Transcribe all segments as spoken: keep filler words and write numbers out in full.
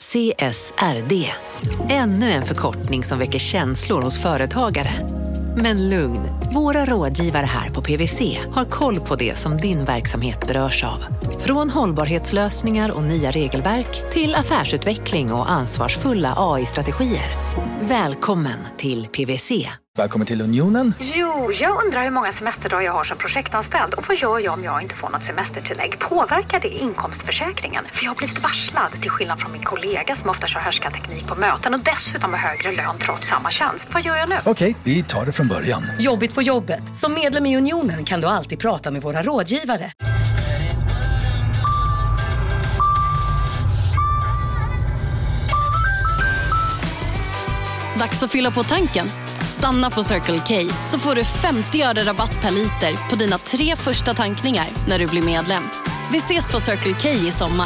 C S R D. Ännu en förkortning som väcker känslor hos företagare. Men lugn, våra rådgivare här på P W C har koll på det som din verksamhet berörs av. Från hållbarhetslösningar och nya regelverk till affärsutveckling och ansvarsfulla A I-strategier. Välkommen till P W C. Välkommen till Unionen. Jo, jag undrar hur många semesterdagar jag har som projektanställd och vad gör jag om jag inte får något semestertillägg? Påverkar det inkomstförsäkringen? För jag har blivit varslad, till skillnad från min kollega som ofta kör härskarteknik på möten och dessutom har högre lön trots samma tjänst. Vad gör jag nu? Okej, vi tar det från början. Jobbigt på jobbet. Som medlem i Unionen kan du alltid prata med våra rådgivare. Dags att fylla på tanken. Stanna på Circle K så får du femtio öre rabatt per liter på dina tre första tankningar när du blir medlem. Vi ses på Circle K i sommar.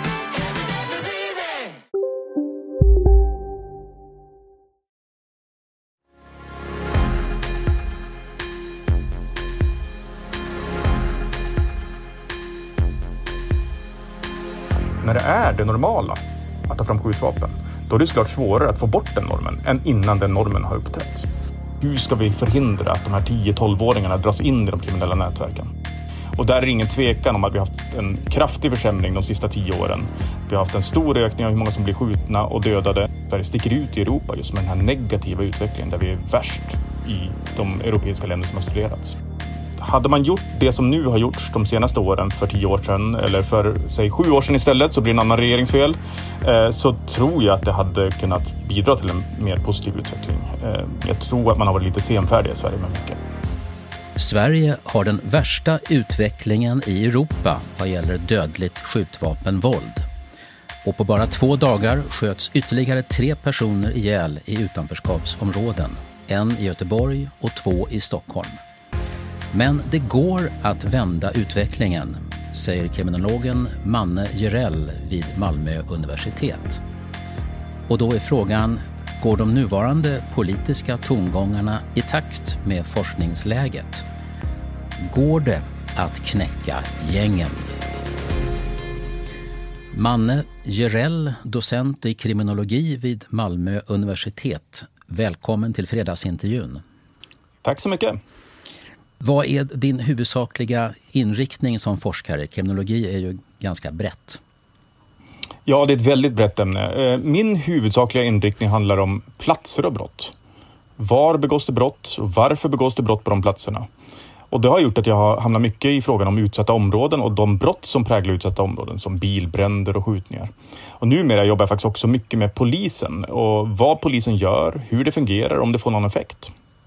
När det är det normala att ta fram skjutvapen, då är det såklart svårare att få bort den normen än innan den normen har uppträtts. Hur ska vi förhindra att de här tio-tolv-åringarna dras in i de kriminella nätverken? Och där är det ingen tvekan om att vi har haft en kraftig försämring de sista tio åren. Vi har haft en stor ökning av hur många som blir skjutna och dödade. Sverige sticker ut i Europa just med den här negativa utvecklingen där vi är värst i de europeiska länder som har studerats. Hade man gjort det som nu har gjorts de senaste åren för tio år sedan eller för säg sju år sedan istället så blir det en annan regeringsfel eh, så tror jag att det hade kunnat bidra till en mer positiv utveckling. Eh, jag tror att man har varit lite senfärdig i Sverige med mycket. Sverige har den värsta utvecklingen i Europa vad gäller dödligt skjutvapenvåld. Och på bara två dagar sköts ytterligare tre personer ihjäl i utanförskapsområden. En i Göteborg och två i Stockholm. Men det går att vända utvecklingen, säger kriminologen Manne Jerell vid Malmö universitet. Och då är frågan, går de nuvarande politiska tongångarna i takt med forskningsläget? Går det att knäcka gängen? Manne Jerell, docent i kriminologi vid Malmö universitet. Välkommen till fredagsintervjun. Tack så mycket. Vad är din huvudsakliga inriktning som forskare? Kriminologi är ju ganska brett. Ja, det är ett väldigt brett ämne. Min huvudsakliga inriktning handlar om platser och brott. Var begås det brott och varför begås det brott på de platserna? Och det har gjort att jag har hamnat mycket i frågan om utsatta områden och de brott som präglar utsatta områden som bilbränder och skjutningar. Och numera jobbar jag faktiskt också mycket med polisen och vad polisen gör, hur det fungerar, om det får någon effekt.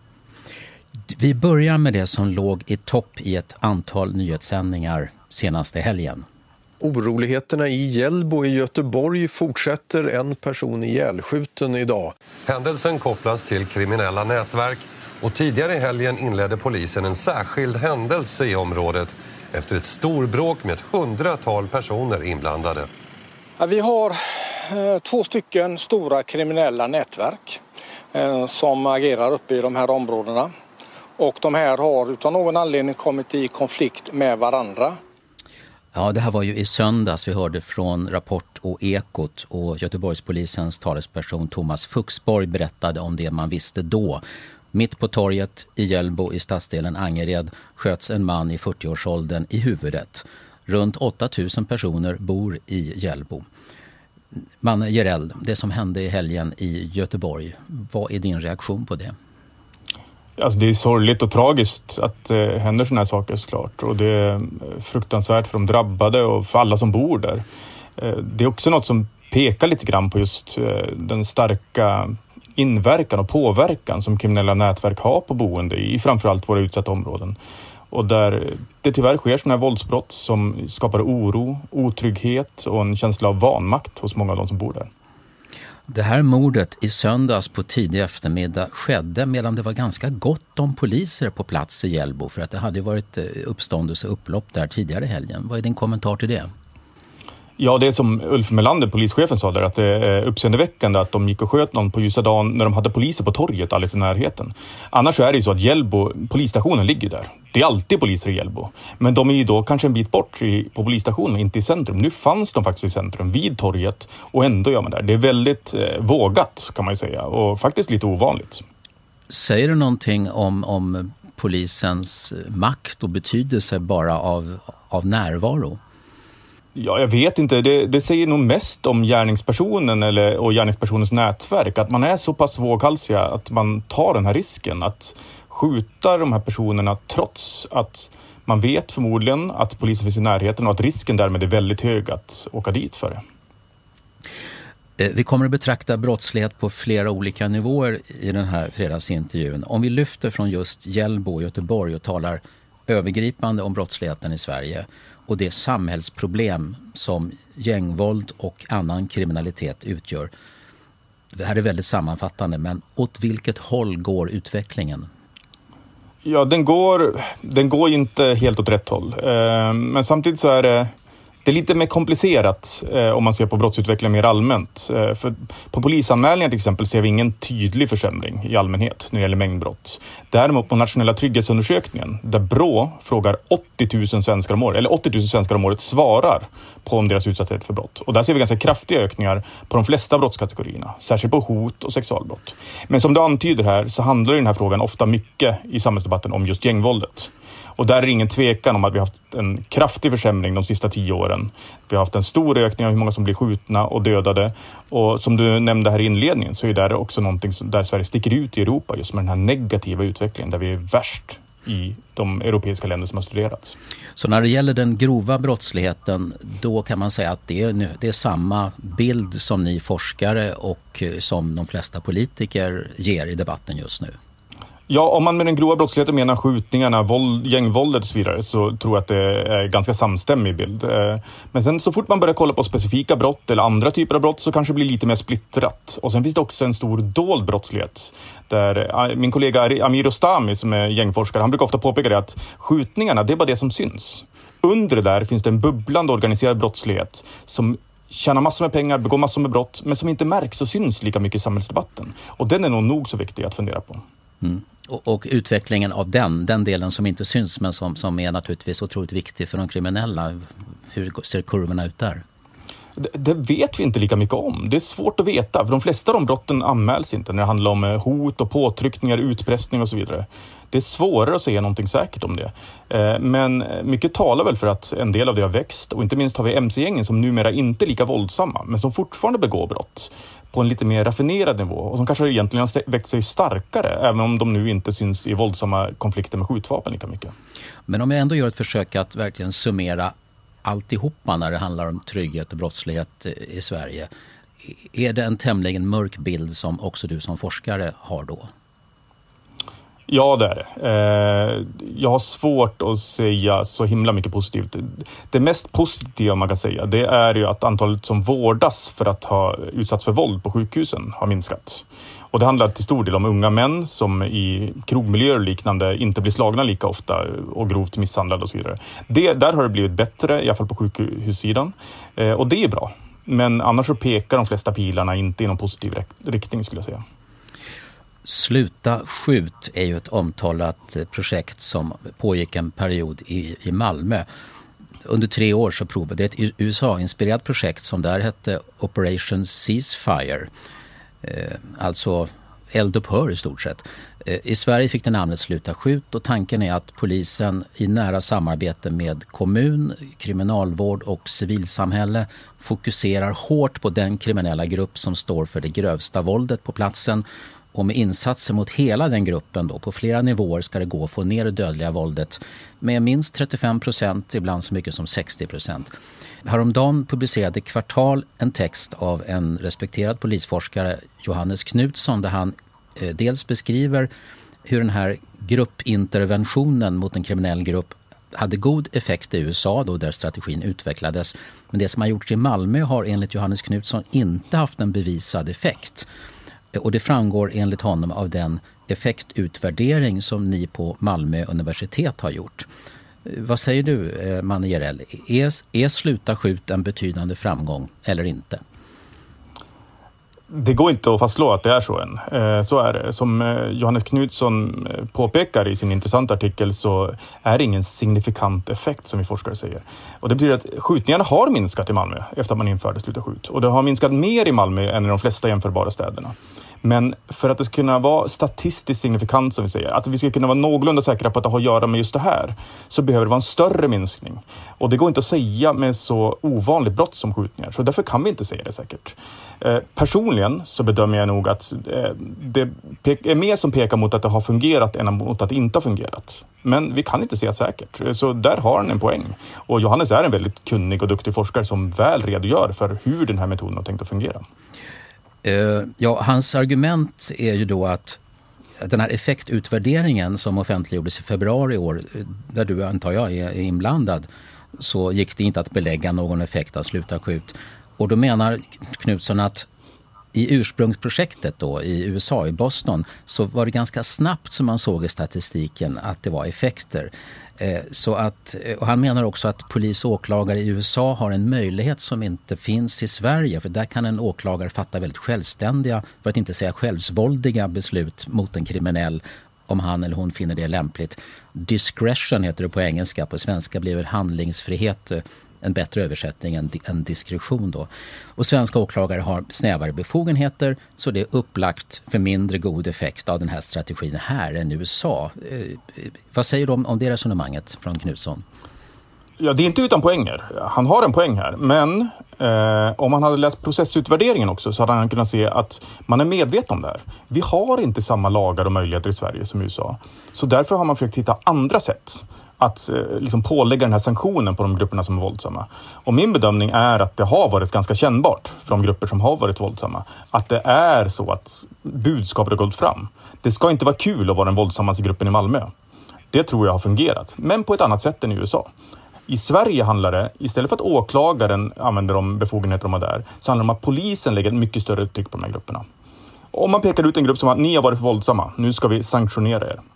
Vi börjar med det som låg i topp i ett antal nyhetssändningar senaste helgen. Oroligheterna i Hjällbo i Göteborg fortsätter, en person ihjälskjuten idag. Händelsen kopplas till kriminella nätverk och tidigare i helgen inledde polisen en särskild händelse i området efter ett storbråk med ett hundratal personer inblandade. Ja, vi har eh, två stycken stora kriminella nätverk eh, som agerar uppe i de här områdena. Och de här har utan någon anledning kommit i konflikt med varandra. Ja, det här var ju i söndags vi hörde från Rapport och Ekot och Göteborgspolisens talesperson Thomas Fuxborg berättade om det man visste då. Mitt på torget i Hjällbo i stadsdelen Angered sköts en man i fyrtioårsåldern i huvudet. Runt åtta tusen personer bor i Hjällbo. Manne Jerell, det som hände i helgen i Göteborg, vad är din reaktion på det? Alltså det är sorgligt och tragiskt att det händer såna här saker såklart. Och det är fruktansvärt för de drabbade och för alla som bor där. Det är också något som pekar lite grann på just den starka inverkan och påverkan som kriminella nätverk har på boende i framförallt våra utsatta områden. Och där det tyvärr sker sådana här våldsbrott som skapar oro, otrygghet och en känsla av vanmakt hos många av de som bor där. Det här mordet i söndags på tidig eftermiddag skedde medan det var ganska gott om poliser på plats i Hjällbo för att det hade varit uppståndelse och upplopp där tidigare i helgen. Vad är din kommentar till det? Ja, det är som Ulf Melander, polischefen, sa där, att det är uppseendeväckande att de gick och sköt någon på ljusa dagen när de hade poliser på torget alldeles i närheten. Annars så är det ju så att Hjällbo, polisstationen ligger där. Det är alltid poliser i Hjällbo. Men de är ju då kanske en bit bort i, på polisstationen, inte i centrum. Nu fanns de faktiskt i centrum, vid torget, och ändå gör man där. Det är väldigt eh, vågat, kan man ju säga, och faktiskt lite ovanligt. Säger du någonting om, om polisens makt och betydelse bara av, av närvaro? Ja, jag vet inte. Det, det säger nog mest om gärningspersonen eller, och gärningspersonens nätverk. Att man är så pass våghalsiga att man tar den här risken. Att skjuta de här personerna trots att man vet förmodligen att polisen finns i närheten och att risken därmed är väldigt hög att åka dit för det. Vi kommer att betrakta brottslighet på flera olika nivåer i den här fredagsintervjun. Om vi lyfter från just Hjällbo och Göteborg och talar övergripande om brottsligheten i Sverige och det samhällsproblem som gängvåld och annan kriminalitet utgör. Det här är väldigt sammanfattande, men åt vilket håll går utvecklingen? Ja, den går, den går inte helt åt rätt håll. Men samtidigt så är det Det är lite mer komplicerat eh, om man ser på brottsutvecklingen mer allmänt. Eh, för på polisanmälningar till exempel ser vi ingen tydlig försämring i allmänhet när det gäller mängdbrott. Däremot på nationella trygghetsundersökningen, där Brå frågar åttio tusen svenskar om året, eller åttio tusen svenskar om året svarar på om deras utsatthet för brott. Och där ser vi ganska kraftiga ökningar på de flesta brottskategorierna, särskilt på hot och sexualbrott. Men som du antyder här så handlar den här frågan ofta mycket i samhällsdebatten om just gängvåldet. Och där är det ingen tvekan om att vi har haft en kraftig försämring de sista tio åren. Vi har haft en stor ökning av hur många som blir skjutna och dödade. Och som du nämnde här i inledningen så är det också någonting där Sverige sticker ut i Europa just med den här negativa utvecklingen där vi är värst i de europeiska länder som har studerats. Så när det gäller den grova brottsligheten, då kan man säga att det är, det är samma bild som ni forskare och som de flesta politiker ger i debatten just nu? Ja, om man med den grova brottsligheten menar skjutningarna, våld, gängvåldet och så vidare, så tror jag att det är ganska samstämmig bild. Men sen så fort man börjar kolla på specifika brott eller andra typer av brott så kanske det blir lite mer splittrat. Och sen finns det också en stor dold brottslighet. Där min kollega Amir Ostami som är gängforskare, han brukar ofta påpeka det att skjutningarna, det är bara det som syns. Under det där finns det en bubblande organiserad brottslighet som tjänar massor med pengar, begår massor med brott, men som inte märks och syns lika mycket i samhällsdebatten. Och den är nog nog så viktig att fundera på. Mm. Och, och utvecklingen av den, den delen som inte syns men som, som är naturligtvis otroligt viktig för de kriminella. Hur ser kurvorna ut där? Det, det vet vi inte lika mycket om. Det är svårt att veta. För de flesta av de brotten anmäls inte när det handlar om hot och påtryckningar, utpressning och så vidare. Det är svårare att säga någonting säkert om det. Men mycket talar väl för att en del av det har växt. Och inte minst har vi M C-gängen som numera inte är lika våldsamma men som fortfarande begår brott på en lite mer raffinerad nivå och som kanske egentligen har växt sig starkare även om de nu inte syns i våldsamma konflikter med skjutvapen lika mycket. Men om jag ändå gör ett försök att verkligen summera alltihopa när det handlar om trygghet och brottslighet i Sverige, är det en tämligen mörk bild som också du som forskare har då? Ja, det är det. Jag har svårt att säga så himla mycket positivt. Det mest positiva man kan säga, det är ju att antalet som vårdas för att ha utsatts för våld på sjukhusen har minskat. Och det handlar till stor del om unga män som i krogmiljöer och liknande inte blir slagna lika ofta och grovt misshandlade och så vidare. Det, där har det blivit bättre, i alla fall på sjukhussidan. Och det är bra. Men annars så pekar de flesta pilarna inte i någon positiv riktning skulle jag säga. Sluta skjut är ju ett omtalat projekt som pågick en period i, i Malmö. Under tre år så provade det ett U S A-inspirerat projekt som där hette Operation Ceasefire. Eh, alltså eldupphör i stort sett. Eh, I Sverige fick det namnet Sluta skjut och tanken är att polisen i nära samarbete med kommun, kriminalvård och civilsamhälle fokuserar hårt på den kriminella grupp som står för det grövsta våldet på platsen. Och med insatser mot hela den gruppen då, på flera nivåer ska det gå att få ner det dödliga våldet med minst trettiofem procent, ibland så mycket som sextio procent. Häromdagen publicerade Kvartal en text av en respekterad polisforskare, Johannes Knutsson, där han eh, dels beskriver hur den här gruppinterventionen mot en kriminell grupp hade god effekt i U S A då där strategin utvecklades. Men det som har gjorts i Malmö har enligt Johannes Knutsson inte haft en bevisad effekt. Och det framgår enligt honom av den effektutvärdering som ni på Malmö universitet har gjort. Vad säger du, Manne Jerell? Är, är Sluta skjut en betydande framgång eller inte? Det går inte att fastslå att det är så än. Så är det. Som Johannes Knutsson påpekar i sin intressanta artikel så är det ingen signifikant effekt som vi forskare säger. Och det betyder att skjutningarna har minskat i Malmö efter att man införde Sluta skjut. Och det har minskat mer i Malmö än i de flesta jämförbara städerna. Men för att det ska kunna vara statistiskt signifikant som vi säger, att vi ska kunna vara någorlunda säkra på att det har att göra med just det här, så behöver det vara en större minskning. Och det går inte att säga med så ovanligt brott som skjutningar, så därför kan vi inte säga det säkert. Eh, personligen så bedömer jag nog att eh, det är mer som pekar mot att det har fungerat än mot att det inte har fungerat. Men vi kan inte säga säkert, så där har han en poäng. Och Johannes är en väldigt kunnig och duktig forskare som väl redogör för hur den här metoden har tänkt att fungera. Ja, hans argument är ju då att den här effektutvärderingen som offentliggjordes i februari i år, där du antar jag är inblandad, så gick det inte att belägga någon effekt av Sluta skjut. Och då menar Knutsson att i ursprungsprojektet då i U S A, i Boston, så var det ganska snabbt som man såg i statistiken att det var effekter. Så att, och han menar också att polis och åklagare i U S A har en möjlighet som inte finns i Sverige, för där kan en åklagare fatta väldigt självständiga, för att inte säga självsvåldiga beslut mot en kriminell om han eller hon finner det lämpligt. Discretion heter det på engelska, på svenska blir det handlingsfrihet, en bättre översättning än, än diskretion då. Och svenska åklagare har snävare befogenheter, så det är upplagt för mindre god effekt av den här strategin här än i U S A. Eh, vad säger du om, om det resonemanget från Knutsson? Ja, det är inte utan poänger. Han har en poäng här, men eh, om han hade läst processutvärderingen också så hade han kunnat se att man är medveten om det här. Vi har inte samma lagar och möjligheter i Sverige som i U S A. Så därför har man försökt hitta andra sätt att eh, liksom pålägga den här sanktionen på de grupperna som är våldsamma. Och min bedömning är att det har varit ganska kännbart för de grupper som har varit våldsamma. Att det är så att budskapet har gått fram. Det ska inte vara kul att vara den våldsammaste gruppen i Malmö. Det tror jag har fungerat, men på ett annat sätt än i U S A. I Sverige handlar det, istället för att åklagaren använder de befogenheter de har där, så handlar det om att polisen lägger ett mycket större tryck på de här grupperna. Om man pekar ut en grupp som att ni har varit våldsamma, nu ska vi sanktionera er.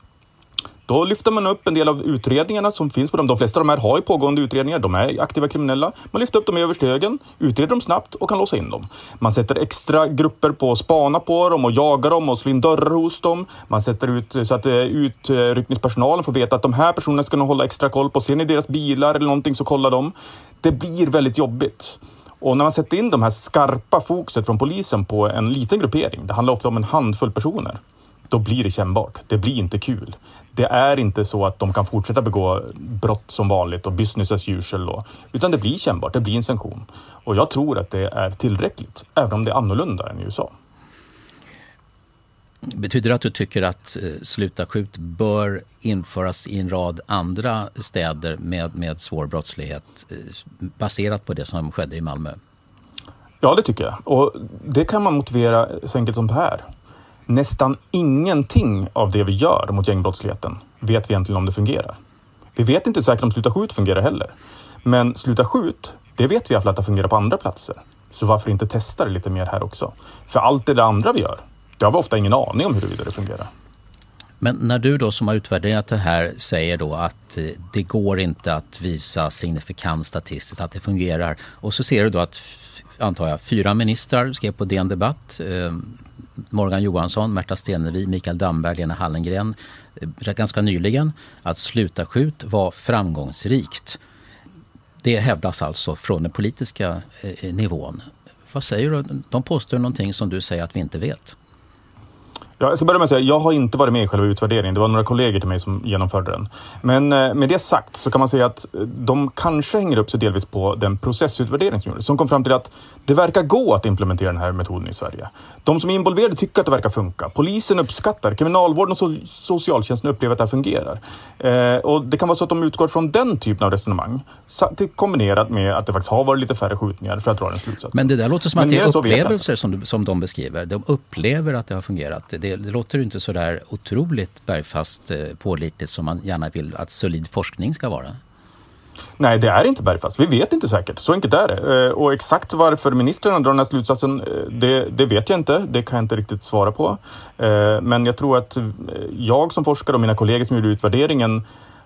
Då lyfter man upp en del av utredningarna som finns på dem. De flesta av de här har ju pågående utredningar. De är aktiva kriminella. Man lyfter upp dem överst i högen, utreder dem snabbt och kan låsa in dem. Man sätter extra grupper på att spana på dem och jaga dem och slå in dörrar hos dem. Man sätter ut så att utryckningspersonalen får veta att de här personerna ska nog hålla extra koll på. Ser ni deras bilar eller någonting så kolla dem. Det blir väldigt jobbigt. Och när man sätter in de här skarpa fokuset från polisen på en liten gruppering, det handlar ofta om en handfull personer, då blir det kännbart. Det blir inte kul. Det är inte så att de kan fortsätta begå brott som vanligt och business as usual då, utan det blir kännbart, det blir en sanktion. Och jag tror att det är tillräckligt, även om det är annorlunda än i U S A. Betyder det att du tycker att eh, Sluta skjut bör införas i en rad andra städer med, med svår brottslighet eh, baserat på det som skedde i Malmö? Ja, det tycker jag. Och det kan man motivera så enkelt som det här. Nästan ingenting av det vi gör mot gängbrottsligheten vet vi egentligen om det fungerar. Vi vet inte säkert om Sluta skjut fungerar heller. Men Sluta skjut, det vet vi att det fungerar på andra platser. Så varför inte testa det lite mer här också? För allt det andra vi gör, det har vi ofta ingen aning om huruvida det fungerar. Men när du då som har utvärderat det här säger då att det går inte att visa signifikant statistiskt att det fungerar. Och så ser du då att, antar jag, fyra ministrar skrev på D N Debatt. Eh, Morgan Johansson, Märta Stenevi, Mikael Damberg, Lena Hallengren eh, ganska nyligen att Sluta skjut var framgångsrikt. Det hävdas alltså från den politiska eh, nivån. Vad säger du? De påstår någonting som du säger att vi inte vet. Ja, jag ska börja med att säga, jag har inte varit med i själva utvärderingen. Det var några kollegor till mig som genomförde den. Men med det sagt så kan man säga att de kanske hänger upp sig delvis på den processutvärdering som gjordes. Som kom fram till att det verkar gå att implementera den här metoden i Sverige. De som är involverade tycker att det verkar funka. Polisen uppskattar, kriminalvården och so- socialtjänsten upplever att det här fungerar. Eh, och det kan vara så att de utgår från den typen av resonemang. Kombinerat med att det faktiskt har varit lite färre skjutningar för att dra den slutsatsen. Men det där låter som Men att det är upplevelser som, du, som de beskriver. De upplever att det har fungerat. Det, det låter inte så där otroligt bergfast eh, pålitligt som man gärna vill att solid forskning ska vara. Nej, det är inte bergfast. Vi vet inte säkert. Så enkelt är det. Och exakt varför ministrarna drar den här slutsatsen, det, det vet jag inte. Det kan jag inte riktigt svara på. Men jag tror att jag som forskare och mina kollegor som gjorde utvärderingen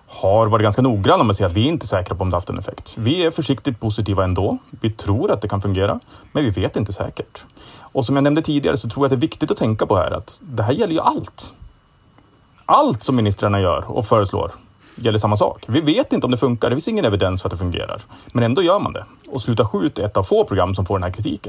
har varit ganska noggranna med att säga att vi är inte säkra på om det haft en effekt. Vi är försiktigt positiva ändå. Vi tror att det kan fungera, men vi vet inte säkert. Och som jag nämnde tidigare så tror jag att det är viktigt att tänka på här att det här gäller ju allt. Allt som ministrarna gör och föreslår gäller samma sak. Vi vet inte om det funkar, det finns ingen evidens för att det fungerar. Men ändå gör man det. Och Sluta skjut är ett av få program som får den här kritiken.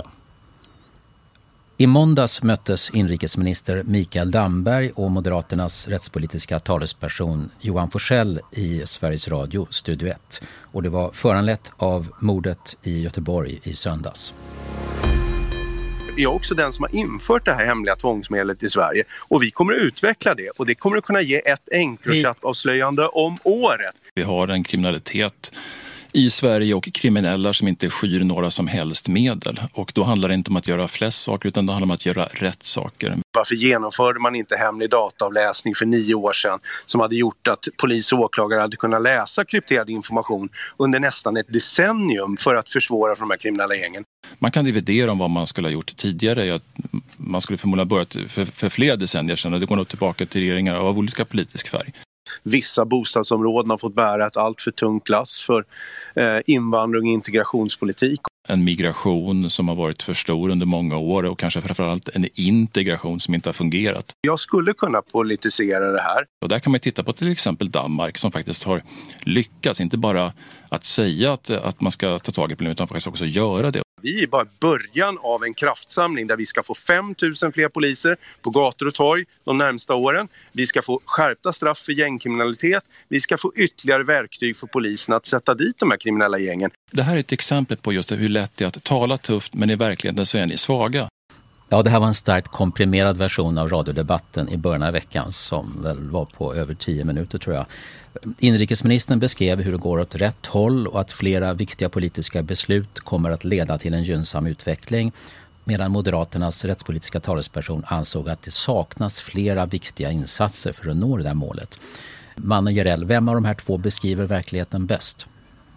I måndags möttes inrikesminister Mikael Damberg och Moderaternas rättspolitiska talesperson Johan Forssell i Sveriges Radio Studio ett. Och det var föranlett av mordet i Göteborg i söndags. Jag är också den som har infört det här hemliga tvångsmedlet i Sverige. Och vi kommer att utveckla det. Och det kommer att kunna ge ett Encrochat-avslöjande om året. Vi har en kriminalitet i Sverige och kriminella som inte skyr några som helst medel. Och då handlar det inte om att göra flest saker utan det handlar om att göra rätt saker. Varför genomförde man inte hemlig dataavläsning för nio år sedan som hade gjort att polis och åklagare hade kunnat läsa krypterad information under nästan ett decennium för att försvåra för de här kriminella gängen? Man kan dividera om vad man skulle ha gjort tidigare. Man skulle förmodligen börjat för, för flera decennier sedan och det går nog tillbaka till regeringar av olika politisk färg. Vissa bostadsområden har fått bära ett allt för tungt lass för eh, invandring och integrationspolitik. En migration som har varit för stor under många år och kanske framförallt en integration som inte har fungerat. Jag skulle kunna politisera det här. Och där kan man titta på till exempel Danmark som faktiskt har lyckats, inte bara att säga att, att man ska ta tag i problemet utan faktiskt också göra det. Vi är bara början av en kraftsamling där vi ska få fem tusen fler poliser på gator och torg de närmsta åren. Vi ska få skärpta straff för gängkriminalitet. Vi ska få ytterligare verktyg för polisen att sätta dit de här kriminella gängen. Det här är ett exempel på just hur lätt det är att tala tufft men i verkligheten så är ni svaga. Ja, det här var en starkt komprimerad version av radiodebatten i början av veckan som väl var på över tio minuter tror jag. Inrikesministern beskrev hur det går åt rätt håll och att flera viktiga politiska beslut kommer att leda till en gynnsam utveckling medan Moderaternas rättspolitiska talesperson ansåg att det saknas flera viktiga insatser för att nå det där målet. Mannen Jarell, vem av de här två beskriver verkligheten bäst?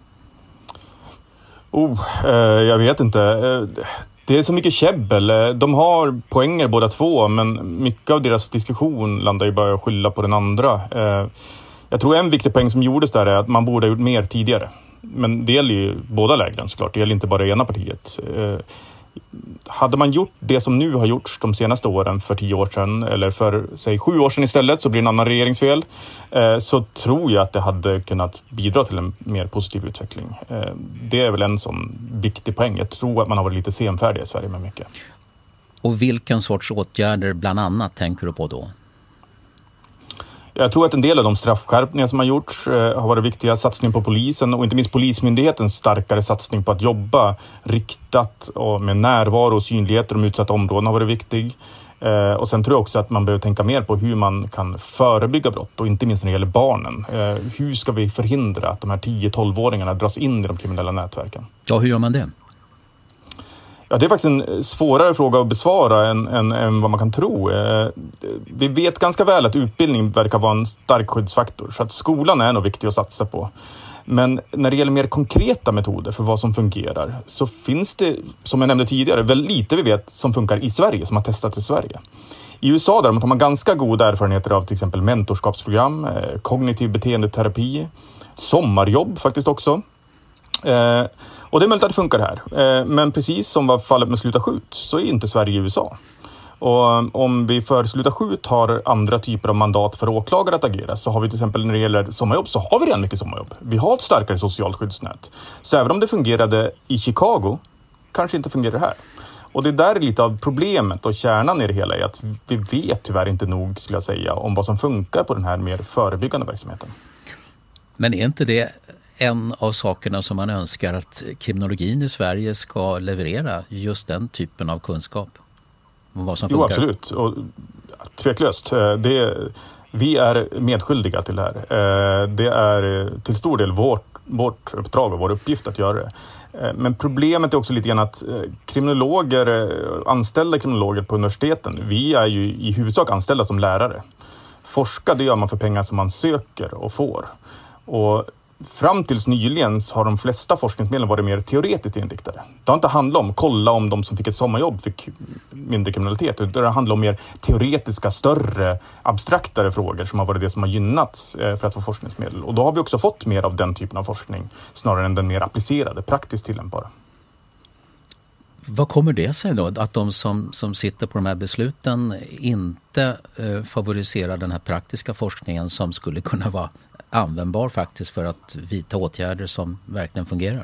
Oh, eh, jag vet inte. Eh, det är så mycket käbbel. De har poänger båda två, men mycket av deras diskussion landar ju bara att skylla på den andra. Eh, jag tror en viktig poäng som gjordes där är att man borde ha gjort mer tidigare. Men det gäller ju båda lägren såklart. Det gäller inte bara det ena partiet. Eh, hade man gjort det som nu har gjorts de senaste åren för tio år sedan eller för säg sju år sedan istället så blir det en annan regeringsfel eh, så tror jag att det hade kunnat bidra till en mer positiv utveckling. Eh, det är väl en sån viktig poäng. Jag tror att man har varit lite senfärdig i Sverige med mycket. Och vilken sorts åtgärder bland annat tänker du på då? Jag tror att en del av de straffskärpningar som har gjorts eh, har varit viktiga. Satsning på polisen och inte minst polismyndighetens starkare satsning på att jobba riktat och med närvaro och synlighet i de utsatta områdena har varit viktig. Eh, och sen tror jag också att man behöver tänka mer på hur man kan förebygga brott och inte minst när det gäller barnen. Eh, hur ska vi förhindra att de här tio-tolv-åringarna dras in i de kriminella nätverken? Ja, hur gör man det? Ja, det är faktiskt en svårare fråga att besvara än, än, än vad man kan tro. Eh, vi vet ganska väl att utbildning verkar vara en stark skyddsfaktor. Så att skolan är nog viktig att satsa på. Men när det gäller mer konkreta metoder för vad som fungerar så finns det, som jag nämnde tidigare, väl lite vi vet som funkar i Sverige, som har testats i Sverige. I U S A däremot har man ganska goda erfarenheter av till exempel mentorskapsprogram, eh, kognitiv beteendeterapi, sommarjobb faktiskt också. Eh, och det är möjligt att det funkar här. Eh, men precis som var fallet med Sluta skjut så är inte Sverige i U S A. Och om vi för Sluta skjut har andra typer av mandat för åklagare att agera så har vi till exempel när det gäller sommarjobb så har vi redan mycket sommarjobb. Vi har ett starkare socialt skyddsnät. Så även om det fungerade i Chicago kanske inte fungerar här. Och det där är lite av problemet och kärnan i det hela är att vi vet tyvärr inte nog skulle jag säga om vad som funkar på den här mer förebyggande verksamheten. Men är inte det en av sakerna som man önskar att kriminologin i Sverige ska leverera, just den typen av kunskap om vad som funkar? Jo, absolut. Och tveklöst. Det, vi är medskyldiga till det här. Det är till stor del vårt, vårt uppdrag och vår uppgift att göra det. Men problemet är också lite grann att kriminologer, anställda kriminologer på universiteten, vi är ju i huvudsak anställda som lärare. Forska, det gör man för pengar som man söker och får. Och fram tills nyligen har de flesta forskningsmedel varit mer teoretiskt inriktade. Det har inte handlat om kolla om de som fick ett sommarjobb fick mindre kriminalitet. Utan det handlar om mer teoretiska, större, abstraktare frågor som har varit det som har gynnats för att få forskningsmedel. Och då har vi också fått mer av den typen av forskning snarare än den mer applicerade, praktiskt tillämpbara. Vad kommer det sig då? Att de som, som sitter på de här besluten inte eh, favoriserar den här praktiska forskningen som skulle kunna vara användbar faktiskt för att vidta åtgärder som verkligen fungerar?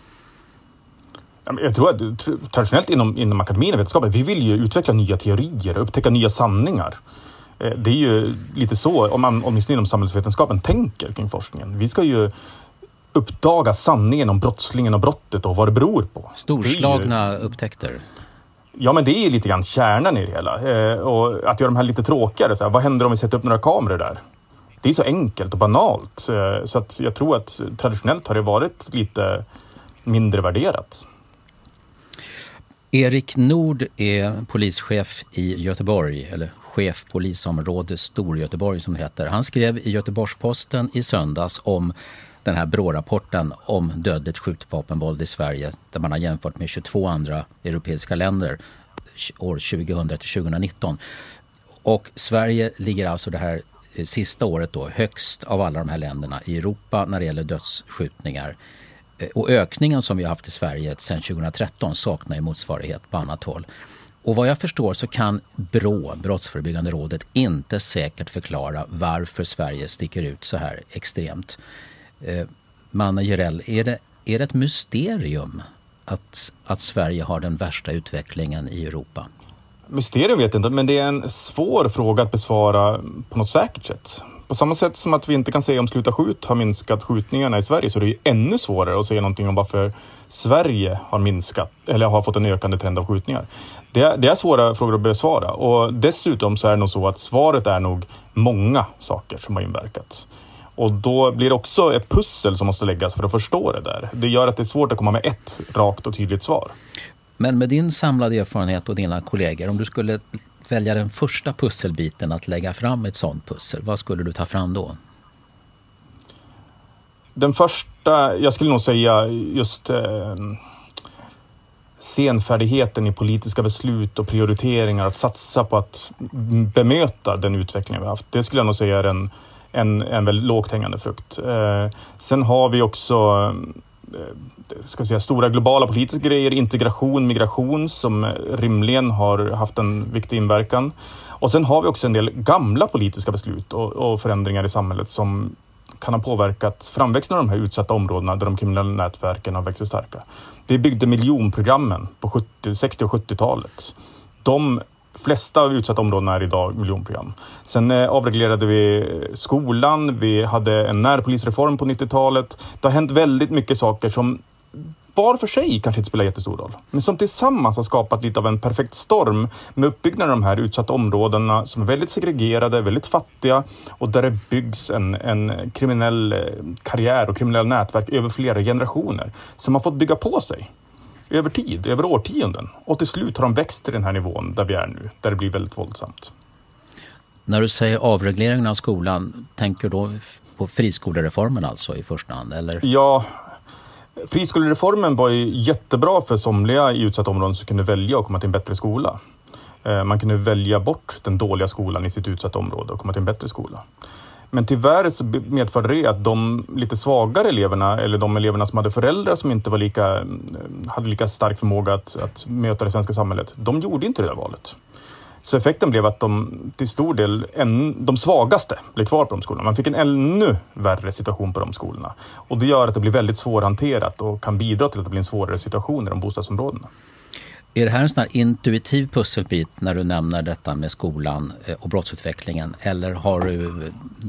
Jag tror att traditionellt inom, inom akademin och vetenskapen, vi vill ju utveckla nya teorier och upptäcka nya sanningar. Det är ju lite så, om man åtminstone inom samhällsvetenskapen tänker kring forskningen. Vi ska ju uppdaga sanningen om brottslingen och brottet och vad det beror på. Storslagna ju... upptäckter. Ja, men det är lite grann kärnan i det hela. Och att göra de här lite tråkigare. Så här, vad händer om vi sätter upp några kameror där? Det är så enkelt och banalt. Så att jag tror att traditionellt har det varit lite mindre värderat. Erik Nord är polischef i Göteborg, eller chef polisområde Storgöteborg som det heter. Han skrev i Göteborgs-Posten i söndags om den här BRÅ-rapporten om dödligt skjutvapenvåld i Sverige, där man har jämfört med tjugotvå andra europeiska länder år tjugohundra till tjugonitton. Och Sverige ligger alltså det här sista året då högst av alla de här länderna i Europa när det gäller dödsskjutningar. Och ökningen som vi har haft i Sverige sedan tjugohundratretton saknar i motsvarighet på annat håll. Och vad jag förstår så kan BRÅ, Brottsförebyggande rådet, inte säkert förklara varför Sverige sticker ut så här extremt. Eh, Manne Jerell, är det, är det ett mysterium att, att Sverige har den värsta utvecklingen i Europa? Mysterium vet jag inte, men det är en svår fråga att besvara på något säkert sätt. På samma sätt som att vi inte kan säga om Sluta skjut har minskat skjutningarna i Sverige, så är det ju ännu svårare att säga någonting om varför Sverige har minskat eller har fått en ökande trend av skjutningar. Det är, det är svåra frågor att besvara, och dessutom så är det nog så att svaret är nog många saker som har inverkat. Och då blir det också ett pussel som måste läggas för att förstå det där. Det gör att det är svårt att komma med ett rakt och tydligt svar. Men med din samlade erfarenhet och dina kollegor, om du skulle välja den första pusselbiten att lägga fram ett sånt pussel, vad skulle du ta fram då? Den första, jag skulle nog säga just eh, senfärdigheten i politiska beslut och prioriteringar, att satsa på att bemöta den utvecklingen vi har haft. Det skulle jag nog säga är en, en, en väldigt lågt hängande frukt. Eh, sen har vi också eh, ska säga, stora globala politiska grejer, integration, migration som rimligen har haft en viktig inverkan. Och sen har vi också en del gamla politiska beslut och, och förändringar i samhället som kan ha påverkat framväxten av de här utsatta områdena där de kriminella nätverken har växt starka. Vi byggde miljonprogrammen på sjuttio, sextio- och sjuttiotalet. De flesta av utsatta områdena är idag miljonprogram. Sen eh, avreglerade vi skolan, vi hade en närpolisreform på nittiotalet. Det har hänt väldigt mycket saker som var för sig kanske inte spelar jättestor roll, men som tillsammans har skapat lite av en perfekt storm med uppbyggnaden av de här utsatta områdena som är väldigt segregerade, väldigt fattiga, och där det byggs en, en kriminell karriär och kriminell nätverk över flera generationer som har fått bygga på sig över tid, över årtionden, och till slut har de växt till den här nivån där vi är nu, där det blir väldigt våldsamt. När du säger avregleringen av skolan, tänker du då på friskolereformen alltså i första hand, eller? Ja, friskolereformen var ju jättebra för somliga i utsatta områden som kunde välja att komma till en bättre skola. Man kunde välja bort den dåliga skolan i sitt utsatta område och komma till en bättre skola. Men tyvärr så medförde det att de lite svagare eleverna, eller de eleverna som hade föräldrar som inte var lika, hade lika stark förmåga att, att möta det svenska samhället, de gjorde inte det där valet. Så effekten blev att de till stor del, en, de svagaste blev kvar på de skolorna. Man fick en ännu värre situation på de skolorna. Och det gör att det blir väldigt svårhanterat och kan bidra till att det blir en svårare situation i de bostadsområdena. Är det här en sån här intuitiv pusselbit när du nämner detta med skolan och brottsutvecklingen? Eller har du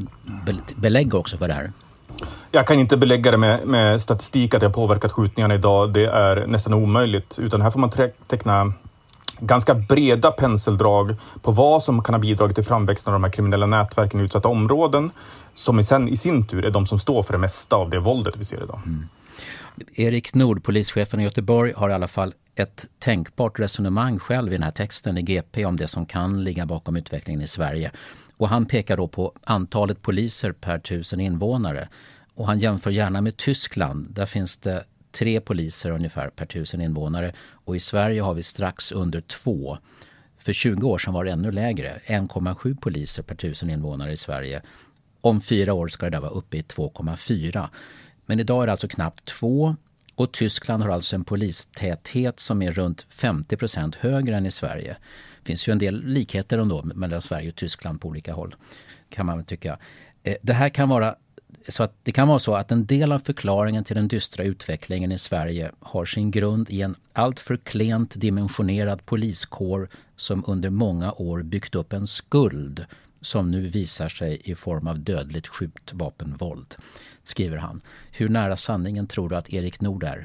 belägg också för det här? Jag kan inte belägga det med, med statistik att det har påverkat skjutningarna idag. Det är nästan omöjligt. Utan här får man teckna ganska breda penseldrag på vad som kan ha bidragit till framväxten av de här kriminella nätverken i utsatta områden, som i, sen, i sin tur är de som står för det mesta av det våldet vi ser idag. Mm. Erik Nord, polischefen i Göteborg, har i alla fall ett tänkbart resonemang själv i den här texten i G P om det som kan ligga bakom utvecklingen i Sverige. Och han pekar då på antalet poliser per tusen invånare. Och han jämför gärna med Tyskland. Där finns det tre poliser ungefär per tusen invånare. Och i Sverige har vi strax under två. För tjugo år sedan var det ännu lägre. en komma sju poliser per tusen invånare i Sverige. Om fyra år ska det där vara uppe i två komma fyra. Men idag är det alltså knappt två. Och Tyskland har alltså en polistäthet som är runt femtio procent högre än i Sverige. Det finns ju en del likheter ändå mellan Sverige och Tyskland på olika håll, kan man väl tycka. Det här kan vara så att det kan vara så att en del av förklaringen till den dystra utvecklingen i Sverige har sin grund i en alltför klent dimensionerad poliskår som under många år byggt upp en skuld som nu visar sig i form av dödligt skjutvapenvåld, skriver han. Hur nära sanningen tror du att Erik Nord är?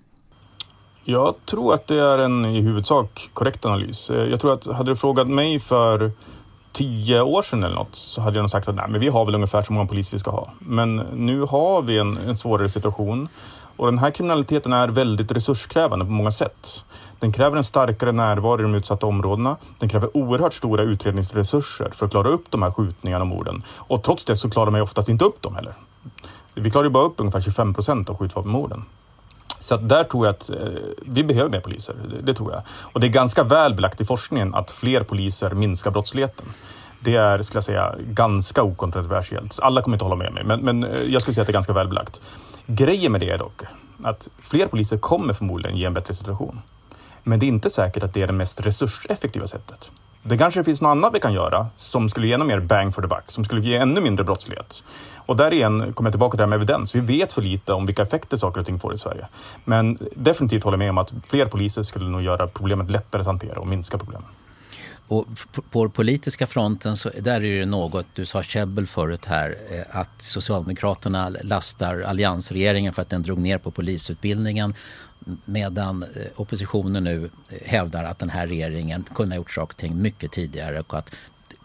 Jag tror att det är en i huvudsak korrekt analys. Jag tror att hade du frågat mig för tio år sedan eller något så hade jag nog sagt att nej, men vi har väl ungefär så många poliser vi ska ha. Men nu har vi en, en svårare situation och den här kriminaliteten är väldigt resurskrävande på många sätt. Den kräver en starkare närvaro i de utsatta områdena. Den kräver oerhört stora utredningsresurser för att klara upp de här skjutningarna och morden. Och trots det så klarar man ju oftast inte upp dem heller. Vi klarar ju bara upp ungefär tjugofem procent av skjutvapenmorden. Så att där tror jag att eh, vi behöver mer poliser, det, det tror jag. Och det är ganska väl belagt i forskningen att fler poliser minskar brottsligheten. Det är, skulle jag säga, ganska okontroversiellt. Alla kommer inte hålla med mig, men, men jag skulle säga att det är ganska väl belagt. Grejen med det är dock att fler poliser kommer förmodligen ge en bättre situation. Men det är inte säkert att det är det mest resurseffektiva sättet. Det kanske finns något annat vi kan göra som skulle ge ännu mer bang for the buck, som skulle ge ännu mindre brottslighet. Och där igen kommer jag tillbaka till det här med evidens. Vi vet för lite om vilka effekter saker och ting får i Sverige. Men definitivt håller jag med om att fler poliser skulle nog göra problemet lättare att hantera och minska problemen. Och på politiska fronten så där är det något, du sa käbbel förut här, att Socialdemokraterna lastar alliansregeringen för att den drog ner på polisutbildningen, medan oppositionen nu hävdar att den här regeringen kunde ha gjort saker och ting mycket tidigare och att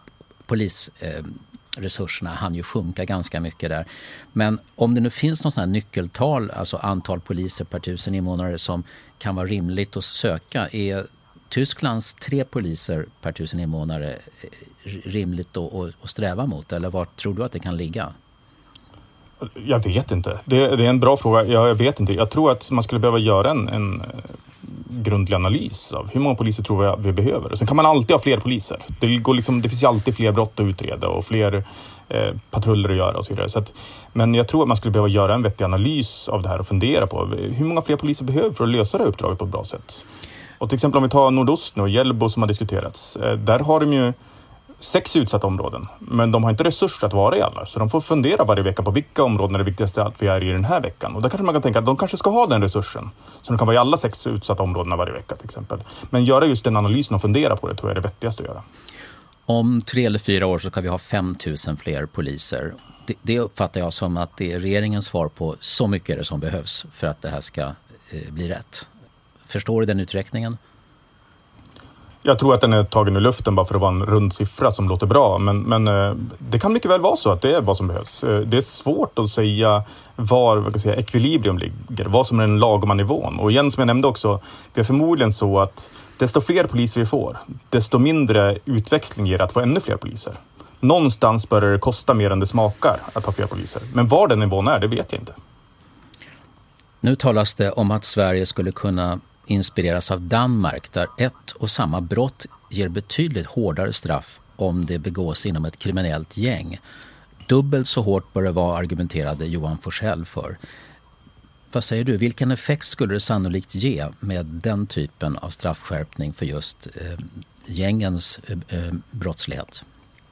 polisresurserna hann ju sjunka ganska mycket där. Men om det nu finns någon sån här nyckeltal, alltså antal poliser per tusen invånare som kan vara rimligt att söka, är Tysklands tre poliser per tusen invånare rimligt att sträva mot? Eller var tror du att det kan ligga? Jag vet inte. Det, det är en bra fråga. Jag vet inte. Jag tror att man skulle behöva göra en, en grundlig analys av hur många poliser tror jag vi behöver. Och sen kan man alltid ha fler poliser. Det, går liksom, det finns ju alltid fler brott att utreda och fler eh, patruller att göra och så vidare. Så att, men jag tror att man skulle behöva göra en vettig analys av det här och fundera på hur många fler poliser behöver för att lösa det här uppdraget på ett bra sätt. Och till exempel om vi tar Nordost nu och Hjällbo som har diskuterats. Eh, där har de ju sex utsatta områden, men de har inte resurser att vara i alla. Så de får fundera varje vecka på vilka områden är det viktigaste att vi är i den här veckan. Och där kanske man kan tänka att de kanske ska ha den resursen. Så de kan vara i alla sex utsatta områdena varje vecka till exempel. Men göra just den analysen och fundera på det tror jag är det vettigaste att göra. Om tre eller fyra år så kan vi ha fem tusen fler poliser. Det, det uppfattar jag som att det är regeringens svar på så mycket är det som behövs för att det här ska eh, bli rätt. Förstår du den uträkningen? Jag tror att den är tagen ur luften bara för att vara en rund siffra som låter bra. Men, men det kan mycket väl vara så att det är vad som behövs. Det är svårt att säga var vad ska jag säga, ekvilibrium ligger. Vad som är den lagoma nivån. Och igen som jag nämnde också, det är förmodligen så att desto fler poliser vi får, desto mindre utväxling ger att få ännu fler poliser. Någonstans börjar det kosta mer än det smakar att ha fler poliser. Men var den nivån är, det vet jag inte. Nu talas det om att Sverige skulle kunna inspireras av Danmark där ett och samma brott ger betydligt hårdare straff om det begås inom ett kriminellt gäng. Dubbelt så hårt bör det vara, argumenterade Johan Forssell för. Vad säger du? Vilken effekt skulle det sannolikt ge med den typen av straffskärpning för just eh, gängens eh, brottslighet?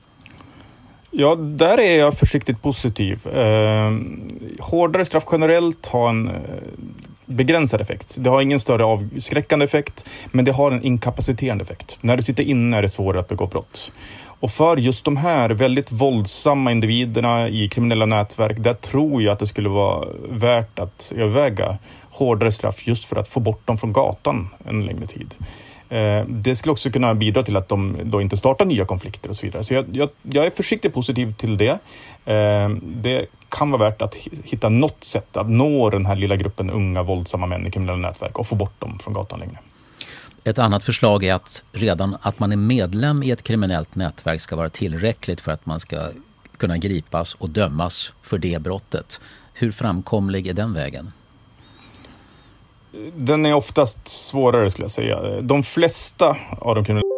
Ja, där är jag försiktigt positiv. Eh, hårdare straff generellt har en eh, begränsad effekt. Det har ingen större avskräckande effekt, men det har en inkapaciterande effekt. När du sitter inne är det svårare att begå brott. Och för just de här väldigt våldsamma individerna i kriminella nätverk, där tror jag att det skulle vara värt att överväga hårdare straff just för att få bort dem från gatan en längre tid. Det skulle också kunna bidra till att de då inte startar nya konflikter och så vidare. Så jag, jag, jag är försiktigt positiv till det. Det kan vara värt att hitta något sätt att nå den här lilla gruppen unga våldsamma män i kriminella nätverk och få bort dem från gatan längre. Ett annat förslag är att redan att man är medlem i ett kriminellt nätverk ska vara tillräckligt för att man ska kunna gripas och dömas för det brottet. Hur framkomlig är den vägen? Den är oftast svårare, skulle jag säga. De flesta av de kriminella...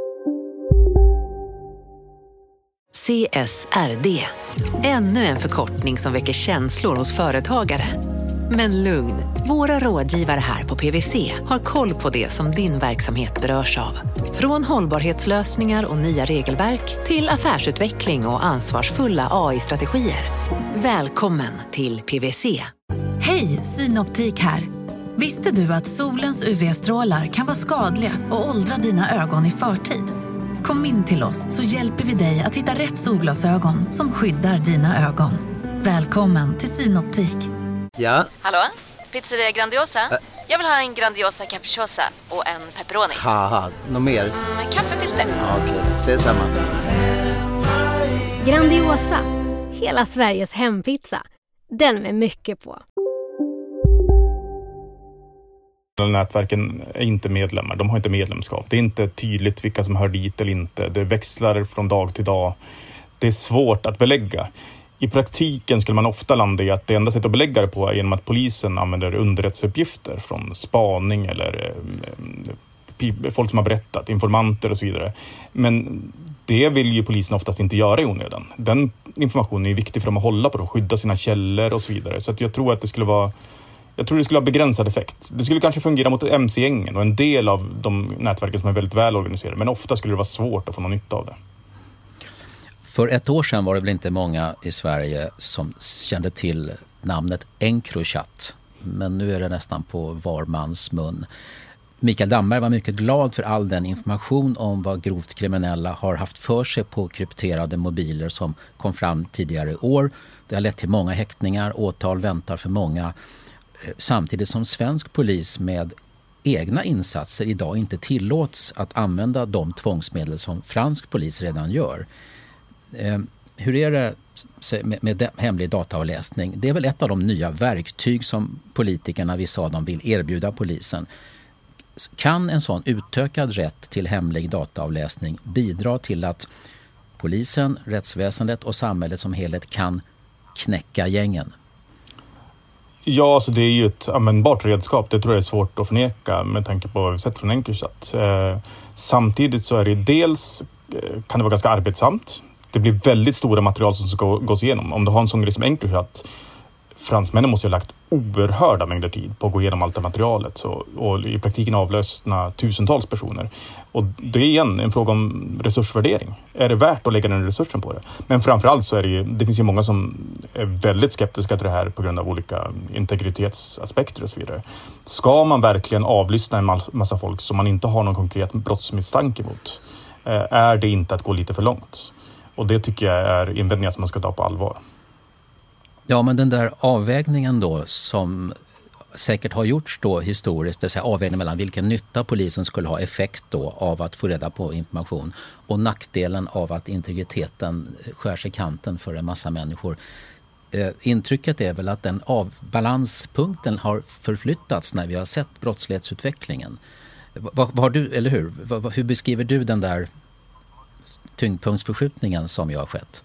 C S R D. Ännu en förkortning som väcker känslor hos företagare. Men lugn, våra rådgivare här på P V C har koll på det som din verksamhet berörs av. Från hållbarhetslösningar och nya regelverk till affärsutveckling och ansvarsfulla A I-strategier. Välkommen till P V C. Hej, Synoptik här. Visste du att solens U V-strålar kan vara skadliga och åldra dina ögon i förtid? Kom in till oss så hjälper vi dig att hitta rätt solglasögon som skyddar dina ögon. Välkommen till Synoptik. Ja? Hallå? Pizzeria Grandiosa? Ä Jag vill ha en Grandiosa capriciosa och en pepperoni. Haha, något mer? Mm, kaffefilter. Ja, okej, okay. Ses samma. Grandiosa, hela Sveriges hempizza. Den med mycket på. Nätverken är inte medlemmar, de har inte medlemskap. Det är inte tydligt vilka som hör dit eller inte. Det växlar från dag till dag. Det är svårt att belägga. I praktiken skulle man ofta landa i att det enda sättet att belägga det på är genom att polisen använder underrättelseuppgifter från spaning eller eh, folk som har berättat, informanter och så vidare. Men det vill ju polisen oftast inte göra i onödan. Den informationen är viktig för dem att hålla på, att skydda sina källor och så vidare. Så att jag tror att det skulle vara Jag tror det skulle ha begränsad effekt. Det skulle kanske fungera mot M C-gängen och en del av de nätverken som är väldigt väl organiserade. Men ofta skulle det vara svårt att få någon nytta av det. För ett år sedan var det väl inte många i Sverige som kände till namnet Encrochat. Men nu är det nästan på var mans mun. Mikael Damberg var mycket glad för all den information om vad grovt kriminella har haft för sig på krypterade mobiler som kom fram tidigare i år. Det har lett till många häktningar, åtal väntar för många. Samtidigt som svensk polis med egna insatser idag inte tillåts att använda de tvångsmedel som fransk polis redan gör. Eh, hur är det med, med hemlig dataavläsning? Det är väl ett av de nya verktyg som politikerna, vissa av dem, vill erbjuda polisen. Kan en sån utökad rätt till hemlig dataavläsning bidra till att polisen, rättsväsendet och samhället som helhet kan knäcka gängen? Ja, alltså det är ju ett användbart redskap. Det tror jag är svårt att förneka med tanke på vad vi sett från Encrochat. Eh, samtidigt så är det dels, eh, kan det vara ganska arbetsamt. Det blir väldigt stora material som ska gås igenom. Om du har en sån grej som Encrochat, fransmännen måste ju ha lagt oerhörda mängder tid på att gå igenom allt det materialet så, och i praktiken avlösna tusentals personer. Och det är igen en fråga om resursvärdering. Är det värt att lägga den resursen på det? Men framförallt så är det ju, det finns ju många som är väldigt skeptiska till det här på grund av olika integritetsaspekter och så vidare. Ska man verkligen avlyssna en massa folk som man inte har någon konkret brottsmisstanke mot? Är det inte att gå lite för långt? Och det tycker jag är invändningar som man ska ta på allvar. Ja, men den där avvägningen då som säkert har gjorts då historiskt, det vill säga avvägningen mellan vilken nytta polisen skulle ha effekt då av att få reda på information och nackdelen av att integriteten skärs i kanten för en massa människor. Eh, intrycket är väl att den av balanspunkten har förflyttats när vi har sett brottslighetsutvecklingen. Vad, vad har du, eller hur? Vad, hur beskriver du den där tyngdpunktsförskjutningen som ju har skett?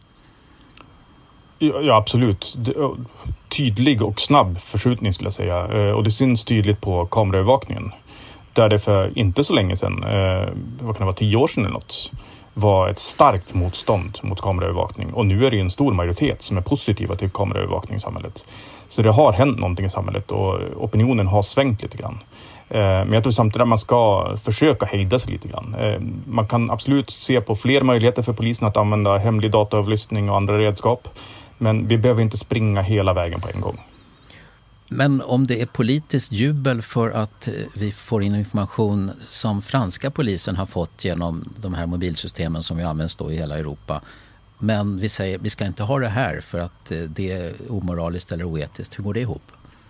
Ja, absolut. Tydlig och snabb förskjutning skulle jag säga. Och det syns tydligt på kameraövervakningen. Där det för inte så länge sedan, vad kan det vara, tio år sedan eller något, var ett starkt motstånd mot kameraövervakning. Och nu är det en stor majoritet som är positiva till kameraövervakning i samhället. Så det har hänt någonting i samhället och opinionen har svängt lite grann. Men jag tror samtidigt att man ska försöka hejda sig lite grann. Man kan absolut se på fler möjligheter för polisen att använda hemlig dataavlyssning och andra redskap. Men vi behöver inte springa hela vägen på en gång. Men om det är politiskt jubel för att vi får in information som franska polisen har fått genom de här mobilsystemen som ju används då i hela Europa. Men vi säger vi ska inte ha det här för att det är omoraliskt eller oetiskt. Hur går det ihop?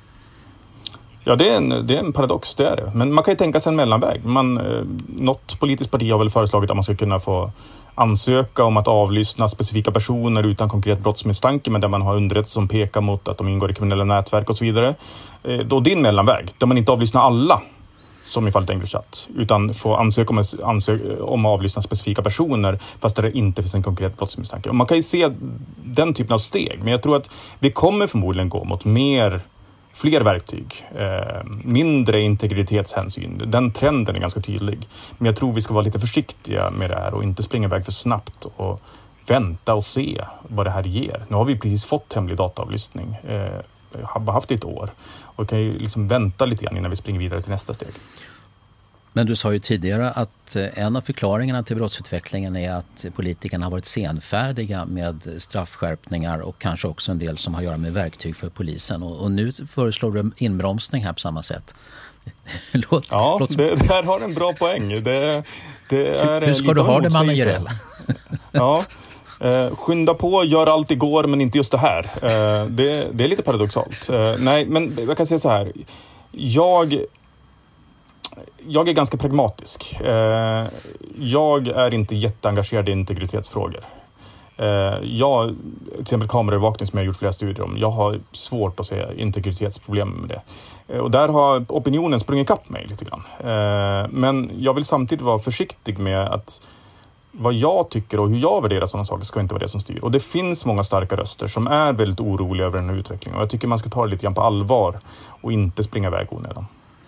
Ja, det är en, det är en paradox, det är det. Men man kan ju tänka sig en mellanväg. Man, något politiskt parti har väl föreslagit att man ska kunna få ansöka om att avlyssna specifika personer utan konkret brottsmisstanke, men där man har underrättelse som pekar mot att de ingår i kriminella nätverk och så vidare. Då det är en mellanväg, där man inte avlyssnar alla som i fallet Encrochat, utan få ansöka om, ansöka om att avlyssna specifika personer fast där det inte finns en konkret brottsmisstanke. Och man kan ju se den typen av steg, men jag tror att vi kommer förmodligen gå mot mer, fler verktyg, eh, mindre integritetshänsyn. Den trenden är ganska tydlig. Men jag tror vi ska vara lite försiktiga med det här och inte springa iväg för snabbt och vänta och se vad det här ger. Nu har vi precis fått hemlig dataavlyssning. Eh, har haft det ett år. Och kan ju liksom vänta lite grann innan vi springer vidare till nästa steg. Men du sa ju tidigare att en av förklaringarna till brottsutvecklingen är att politikerna har varit senfärdiga med straffskärpningar och kanske också en del som har att göra med verktyg för polisen. Och, och nu föreslår du inbromsning här på samma sätt. Låt, ja, låt... det, det här har en bra poäng. Det, det är hur ska du ha det, mannen Jireel? Ja, eh, skynda på, gör allt igår men inte just det här. Eh, det, det är lite paradoxalt. Eh, nej, men jag kan säga så här. Jag... Jag är ganska pragmatisk. Eh, jag är inte jätteengagerad i integritetsfrågor. Eh, jag, till exempel kameraövervakning som jag har gjort flera studier om, jag har svårt att se integritetsproblem med det. Eh, och där har opinionen sprungit kapp mig lite grann. Eh, men jag vill samtidigt vara försiktig med att vad jag tycker och hur jag värderar sådana saker ska inte vara det som styr. Och det finns många starka röster som är väldigt oroliga över den här utvecklingen. Och jag tycker man ska ta det lite grann på allvar och inte springa iväg onödan.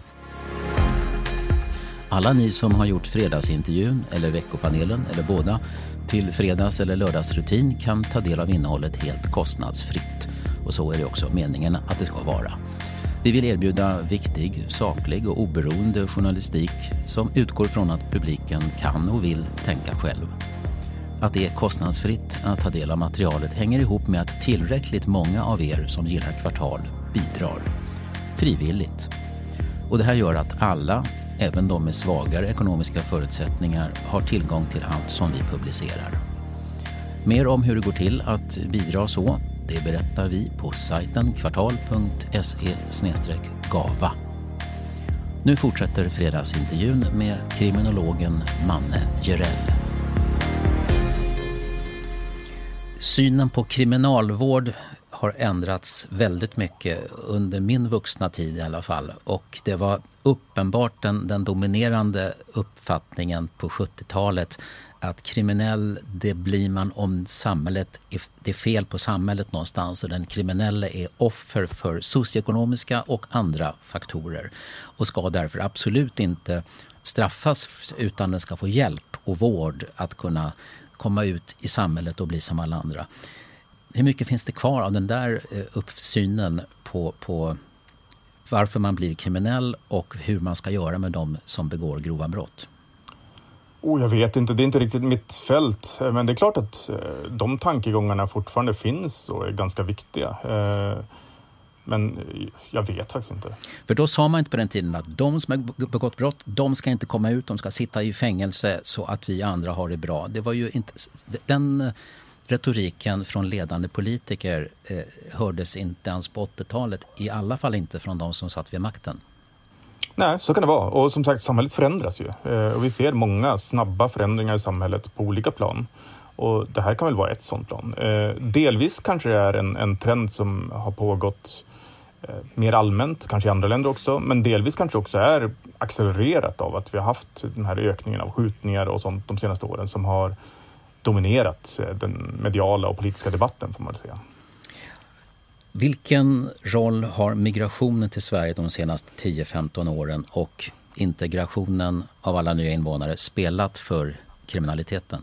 Alla ni som har gjort fredagsintervjun eller veckopanelen eller båda till fredags- eller lördagsrutin kan ta del av innehållet helt kostnadsfritt. Och så är det också meningen att det ska vara. Vi vill erbjuda viktig, saklig och oberoende journalistik som utgår från att publiken kan och vill tänka själv. Att det är kostnadsfritt att ta del av materialet hänger ihop med att tillräckligt många av er som gillar Kvartal bidrar. Frivilligt. Och det här gör att alla, även de med svagare ekonomiska förutsättningar, har tillgång till allt som vi publicerar. Mer om hur det går till att bidra så, det berättar vi på sajten kvartal punkt se slash gava. Nu fortsätter fredagsintervjun med kriminologen Manne Jireel. Synen på kriminalvård har ändrats väldigt mycket under min vuxna tid i alla fall. Och det var uppenbart den, den dominerande uppfattningen på sjuttiotalet att kriminell, det blir man om samhället, det är fel på samhället någonstans och den kriminelle är offer för socioekonomiska och andra faktorer och ska därför absolut inte straffas utan den ska få hjälp och vård att kunna komma ut i samhället och bli som alla andra. Hur mycket finns det kvar av den där uppsynen på, på varför man blir kriminell och hur man ska göra med de som begår grova brott? Oh, jag vet inte, det är inte riktigt mitt fält. Men det är klart att de tankegångarna fortfarande finns och är ganska viktiga. Men jag vet faktiskt inte. För då sa man inte på den tiden att de som har begått brott, de ska inte komma ut, de ska sitta i fängelse så att vi andra har det bra. Det var ju inte... Den retoriken från ledande politiker eh, hördes inte ens på åttiotalet. I alla fall inte från de som satt vid makten. Nej, så kan det vara. Och som sagt, samhället förändras ju. Eh, och vi ser många snabba förändringar i samhället på olika plan. Och det här kan väl vara ett sånt plan. Eh, delvis kanske det är en, en trend som har pågått eh, mer allmänt, kanske i andra länder också. Men delvis kanske också är accelererat av att vi har haft den här ökningen av skjutningar och sånt de senaste åren som har dominerat den mediala och politiska debatten, får man säga. Vilken roll har migrationen till Sverige de senaste tio femton åren och integrationen av alla nya invånare spelat för kriminaliteten?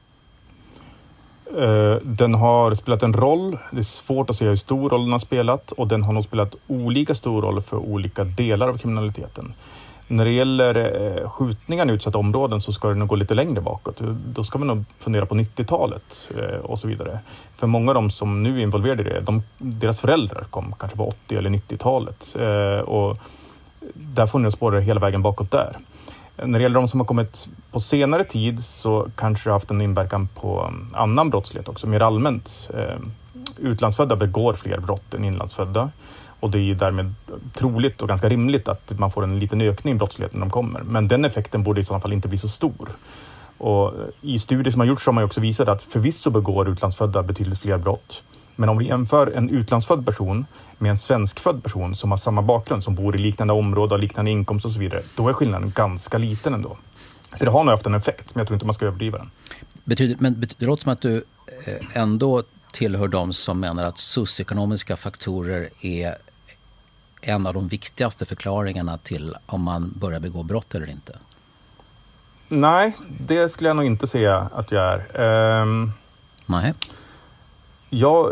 Den har spelat en roll. Det är svårt att säga hur stor roll den har spelat och den har nog spelat olika stor roll för olika delar av kriminaliteten. När det gäller skjutningar i utsatta områden så ska det nog gå lite längre bakåt. Då ska man nog fundera på nittiotalet och så vidare. För många av dem som nu är involverade i det, de, deras föräldrar kom kanske på åttio- eller nittiotalet. Och där får ni spåra hela vägen bakåt där. När det gäller de som har kommit på senare tid så kanske det har haft en inverkan på annan brottslighet också, mer allmänt. Utlandsfödda begår fler brott än inlandsfödda. Och det är därmed troligt och ganska rimligt att man får en liten ökning i brottsligheten när de kommer. Men den effekten borde i så fall inte bli så stor. Och i studier som har gjorts har man också visat att förvisso begår utlandsfödda betydligt fler brott. Men om vi jämför en utlandsfödd person med en svenskfödd person som har samma bakgrund, som bor i liknande områden, liknande inkomst och så vidare, då är skillnaden ganska liten ändå. Så det har nog haft en effekt, men jag tror inte man ska överdriva den. Betyder, men det låter som att du ändå tillhör de som menar att socioekonomiska faktorer är en av de viktigaste förklaringarna till om man börjar begå brott eller inte. Nej, det skulle jag nog inte säga att jag är. Um, Nej. Jag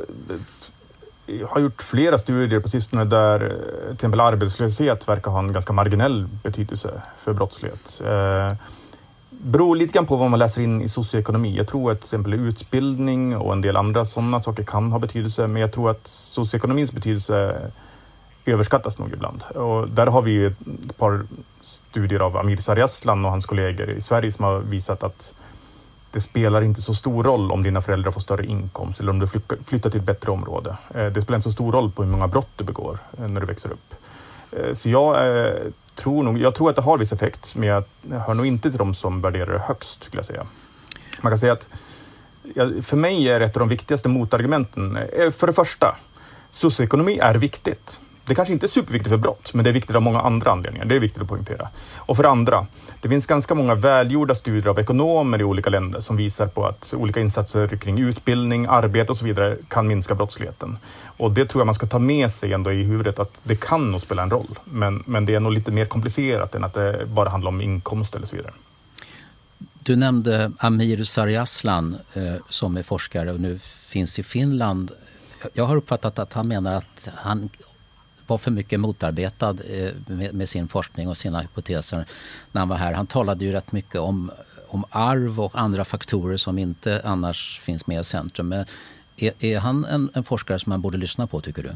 har gjort flera studier på sistone där till exempel arbetslöshet verkar ha en ganska marginell betydelse för brottslighet. Uh, beror lite grann på vad man läser in i socioekonomi. Jag tror att till exempel utbildning och en del andra sådana saker kan ha betydelse, men jag tror att socioekonomins betydelse överskattas nog ibland. Och där har vi ju ett par studier av Amir Sarjaslan och hans kollegor i Sverige som har visat att det spelar inte så stor roll om dina föräldrar får större inkomst eller om du flyttar till ett bättre område. Det spelar inte så stor roll på hur många brott du begår när du växer upp. Så jag tror nog, jag tror att det har viss effekt, men jag hör nog inte till de som värderar det högst, skulle jag säga. Man kan säga att för mig är ett av de viktigaste motargumenten, för det första, socioekonomi är viktigt. Det kanske inte är superviktigt för brott, men det är viktigt av många andra anledningar. Det är viktigt att poängtera. Och för det andra, det finns ganska många välgjorda studier av ekonomer i olika länder som visar på att olika insatser kring utbildning, arbete och så vidare kan minska brottsligheten. Och det tror jag man ska ta med sig ändå i huvudet, att det kan nog spela en roll. Men, men det är nog lite mer komplicerat än att det bara handlar om inkomst eller så vidare. Du nämnde Amir Sarjaslan eh, som är forskare och nu finns i Finland. Jag har uppfattat att han menar att han var för mycket motarbetad eh, med, med sin forskning och sina hypoteser när han var här. Han talade ju rätt mycket om, om arv och andra faktorer som inte annars finns med i centrum. Men är, är han en, en forskare som man borde lyssna på, tycker du?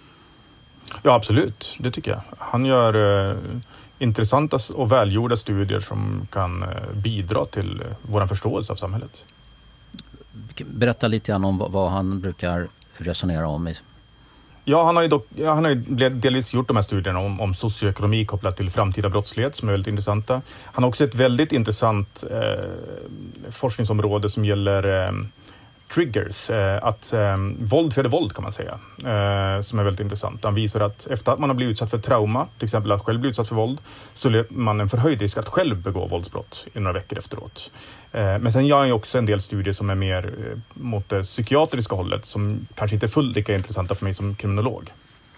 Ja, absolut. Det tycker jag. Han gör eh, intressanta och välgjorda studier som kan eh, bidra till eh, vår förståelse av samhället. Berätta lite grann om vad, vad han brukar resonera om i. Ja, han har ju, dock, ja, han har ju delvis gjort de här studierna om, om socioekonomi kopplat till framtida brottslighet som är väldigt intressanta. Han har också ett väldigt intressant eh, forskningsområde som gäller eh, triggers, eh, att eh, våld föder våld kan man säga, eh, som är väldigt intressant. Han visar att efter att man har blivit utsatt för trauma, till exempel att själv bli utsatt för våld, så löper man en förhöjd risk att själv begå våldsbrott i några veckor efteråt. Eh, men sen gör han ju också en del studier som är mer eh, mot det psykiatriska hållet, som kanske inte är fullt lika intressanta för mig som kriminolog.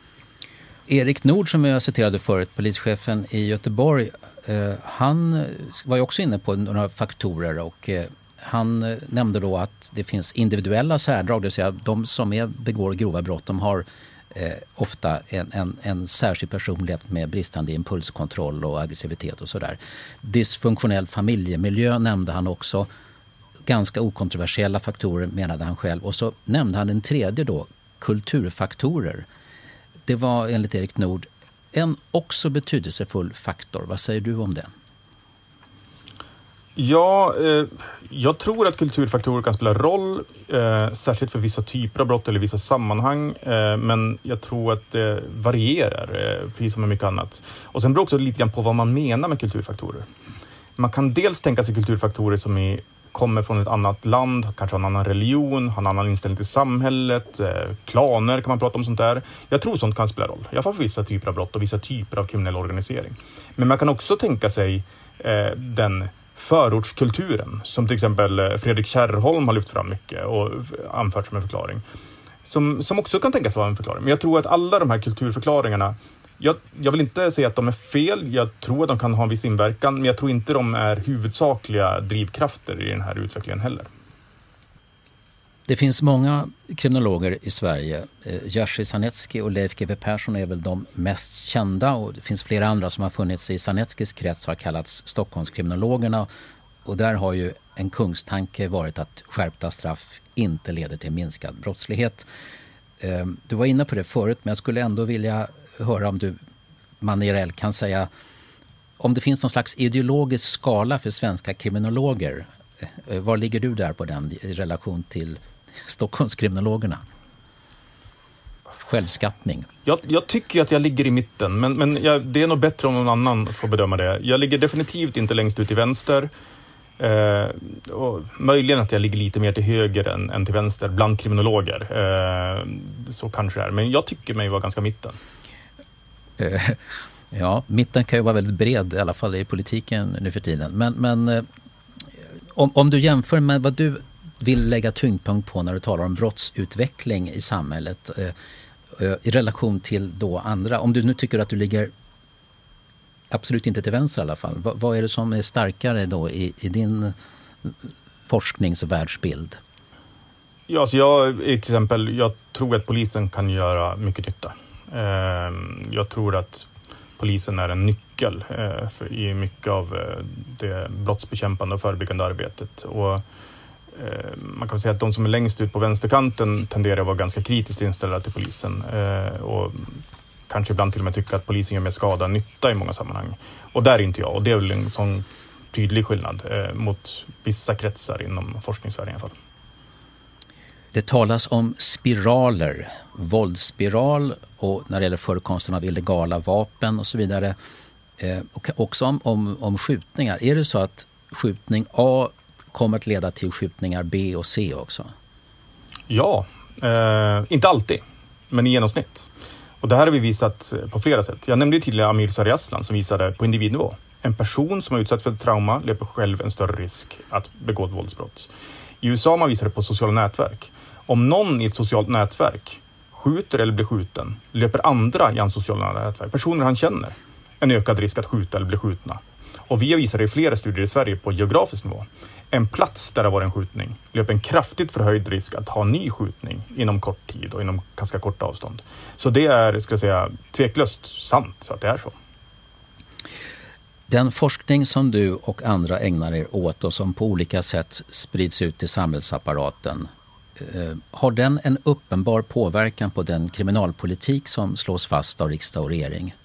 Erik Nord, som jag citerade förut, polischefen i Göteborg, eh, han var ju också inne på några faktorer och eh, han nämnde då att det finns individuella särdrag, det vill säga de som är, begår grova brott, de har eh, ofta en, en, en särskild personlighet med bristande impulskontroll och aggressivitet och sådär. Dysfunktionell familjemiljö nämnde han också. Ganska okontroversiella faktorer menade han själv. Och så nämnde han en tredje då, kulturfaktorer. Det var enligt Erik Nord en också betydelsefull faktor. Vad säger du om det? Ja, eh, jag tror att kulturfaktorer kan spela roll, eh, särskilt för vissa typer av brott eller vissa sammanhang, eh, men jag tror att det varierar, eh, precis som med mycket annat. Och sen beror också lite grann på vad man menar med kulturfaktorer. Man kan dels tänka sig kulturfaktorer som är, kommer från ett annat land, kanske en annan religion, har en annan inställning till samhället, eh, klaner kan man prata om sånt där. Jag tror sånt kan spela roll, i alla fall för vissa typer av brott och vissa typer av kriminell organisering. Men man kan också tänka sig eh, den förortskulturen, som till exempel Fredrik Kärrholm har lyft fram mycket och anfört som en förklaring, som, som också kan tänkas vara en förklaring. Men jag tror att alla de här kulturförklaringarna, jag, jag vill inte säga att de är fel, jag tror att de kan ha en viss inverkan, men jag tror inte de är huvudsakliga drivkrafter i den här utvecklingen heller. Det finns många kriminologer i Sverige. Jerzy Sarnecki och Leif G W Persson är väl de mest kända, och det finns flera andra som har funnits i Sarneckis krets, har kallats Stockholmskriminologerna, och där har ju en kungstanke varit att skärpta straff inte leder till minskad brottslighet. Du var inne på det förut, men jag skulle ändå vilja höra om du, Manirell, kan säga om det finns någon slags ideologisk skala för svenska kriminologer. Var ligger du där på den i relation till Stockholmskriminologerna? Självskattning. Jag, jag tycker att jag ligger i mitten, men, men jag, det är nog bättre om någon annan får bedöma det. Jag ligger definitivt inte längst ut i vänster. Eh, och möjligen att jag ligger lite mer till höger än, än till vänster bland kriminologer. Eh, så kanske det är. Men jag tycker mig vara ganska mitten. Eh, ja, mitten kan ju vara väldigt bred, i alla fall i politiken nu för tiden. Men, men eh, om, om du jämför med vad du vill lägga tyngdpunkt på när du talar om brottsutveckling i samhället eh, eh, i relation till då andra. Om du nu tycker att du ligger absolut inte till vänster i alla fall. V- vad är det som är starkare då i, i din forskningsvärldsbild? Ja, alltså jag, till exempel, jag tror att polisen kan göra mycket nytta. Eh, jag tror att polisen är en nyckel eh, för, i mycket av eh, det brottsbekämpande och förebyggande arbetet. Och eh, man kan säga att de som är längst ut på vänsterkanten tenderar att vara ganska kritiskt inställda till polisen. Eh, och kanske ibland till och med tycka att polisen gör mer skada än nytta i många sammanhang. Och där är inte jag. Och det är väl en sån tydlig skillnad eh, mot vissa kretsar inom forskningsvärlden i alla fall. Det talas om spiraler, våldsspiral och när det gäller förekomsten av illegala vapen och så vidare. Eh, och också om, om, om skjutningar. Är det så att skjutning A kommer att leda till skjutningar B och C också? Ja, eh, inte alltid, men i genomsnitt. Och det här har vi visat på flera sätt. Jag nämnde ju tidigare Amir Sariaslan som visade på individnivå. En person som har utsatts för ett trauma löper själv en större risk att begå ett våldsbrott. I U S A har man visat det på sociala nätverk. Om någon i ett socialt nätverk skjuter eller blir skjuten löper andra i hans sociala nätverk, personer han känner, en ökad risk att skjuta eller bli skjutna. Och vi har visat det i flera studier i Sverige på geografisk nivå. En plats där det var en skjutning löper en kraftigt förhöjd risk att ha en ny skjutning inom kort tid och inom ganska korta avstånd. Så det är, ska jag säga, tveklöst sant så att det är så. Den forskning som du och andra ägnar er åt och som på olika sätt sprids ut i samhällsapparaten, eh, har den en uppenbar påverkan på den kriminalpolitik som slås fast av riksdag och regering?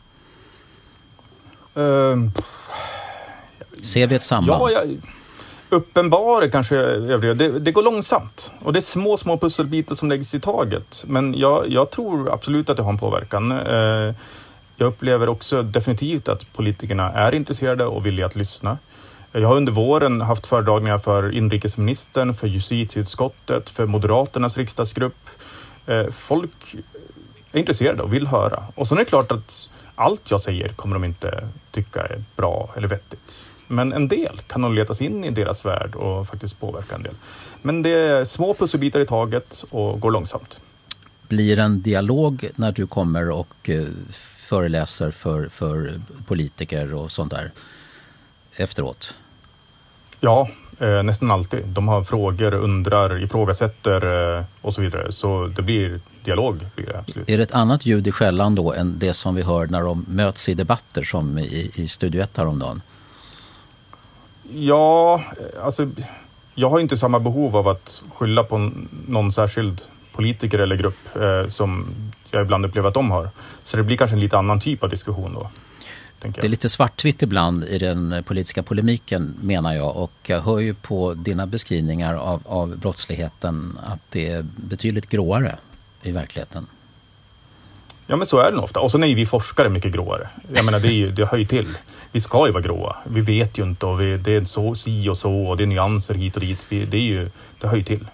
Uh, Ser vi ett samband? Ja, jag, uppenbar kanske övriga. Det, det går långsamt. Och det är små, små pusselbitar som läggs i taget. Men jag, jag tror absolut att det har en påverkan. Uh, jag upplever också definitivt att politikerna är intresserade och villiga att lyssna. Jag har under våren haft föredragningar för inrikesministern, för justitieutskottet, för Moderaternas riksdagsgrupp. Uh, folk är intresserade och vill höra. Och så är det klart att allt jag säger kommer de inte tycka är bra eller vettigt. Men en del kan nog letas in i deras värld och faktiskt påverka en del. Men det är små pusselbitar i taget och går långsamt. Blir en dialog när du kommer och föreläser för, för politiker och sånt där efteråt? Ja, eh, nästan alltid. De har frågor, undrar, ifrågasätter eh, och så vidare. Så det blir dialog. Blir det, absolut. Är det ett annat ljud i skällan då än det som vi hör när de möts i debatter som i, i Studio ett häromdagen? Ja, alltså jag har inte samma behov av att skylla på någon särskild politiker eller grupp eh, som jag ibland upplever att de har. Så det blir kanske en lite annan typ av diskussion då. Det är lite svartvitt ibland i den politiska polemiken, menar jag, och jag hör ju på dina beskrivningar av, av brottsligheten att det är betydligt gråare i verkligheten. Ja, men så är det nog ofta. Och så är vi forskare mycket gråare. Jag menar, det, är ju, det hör ju till. Vi ska ju vara gråa. Vi vet ju inte och vi, det är så, si och så och det är nyanser hit och dit. Vi, det, är ju, det hör ju till.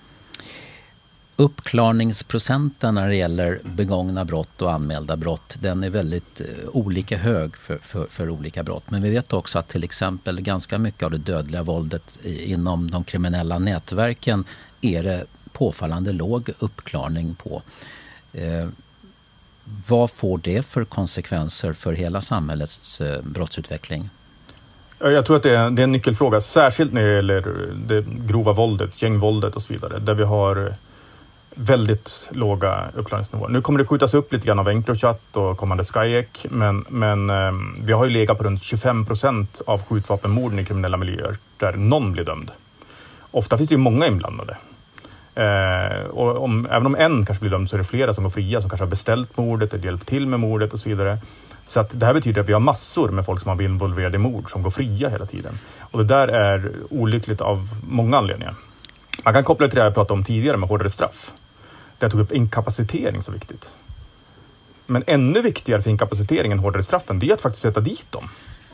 Uppklarningsprocenten när det gäller begångna brott och anmälda brott, den är väldigt eh, olika hög för, för, för olika brott. Men vi vet också att till exempel ganska mycket av det dödliga våldet i, inom de kriminella nätverken är det påfallande låg uppklarning på. Eh, vad får det för konsekvenser för hela samhällets eh, brottsutveckling? Jag tror att det är, det är en nyckelfråga, särskilt när det gäller det grova våldet, gängvåldet och så vidare, där vi har väldigt låga uppklarningsnivåer. Nu kommer det skjutas upp lite grann av Encrochat och kommande Skyek, men, men eh, vi har ju legat på runt tjugofem procent av skjutvapenmorden i kriminella miljöer där någon blir dömd. Ofta finns det ju många inblandade. Eh, och om, även om en kanske blir dömd så är det flera som går fria som kanske har beställt mordet eller hjälpt till med mordet och så vidare. Så att det här betyder att vi har massor med folk som har blivit involverade i mord som går fria hela tiden. Och det där är olyckligt av många anledningar. Man kan koppla till det jag pratade om tidigare med hårdare straff. Där jag tog upp inkapacitering så viktigt. Men ännu viktigare för inkapacitering än hårdare straffen, det är att faktiskt sätta dit dem.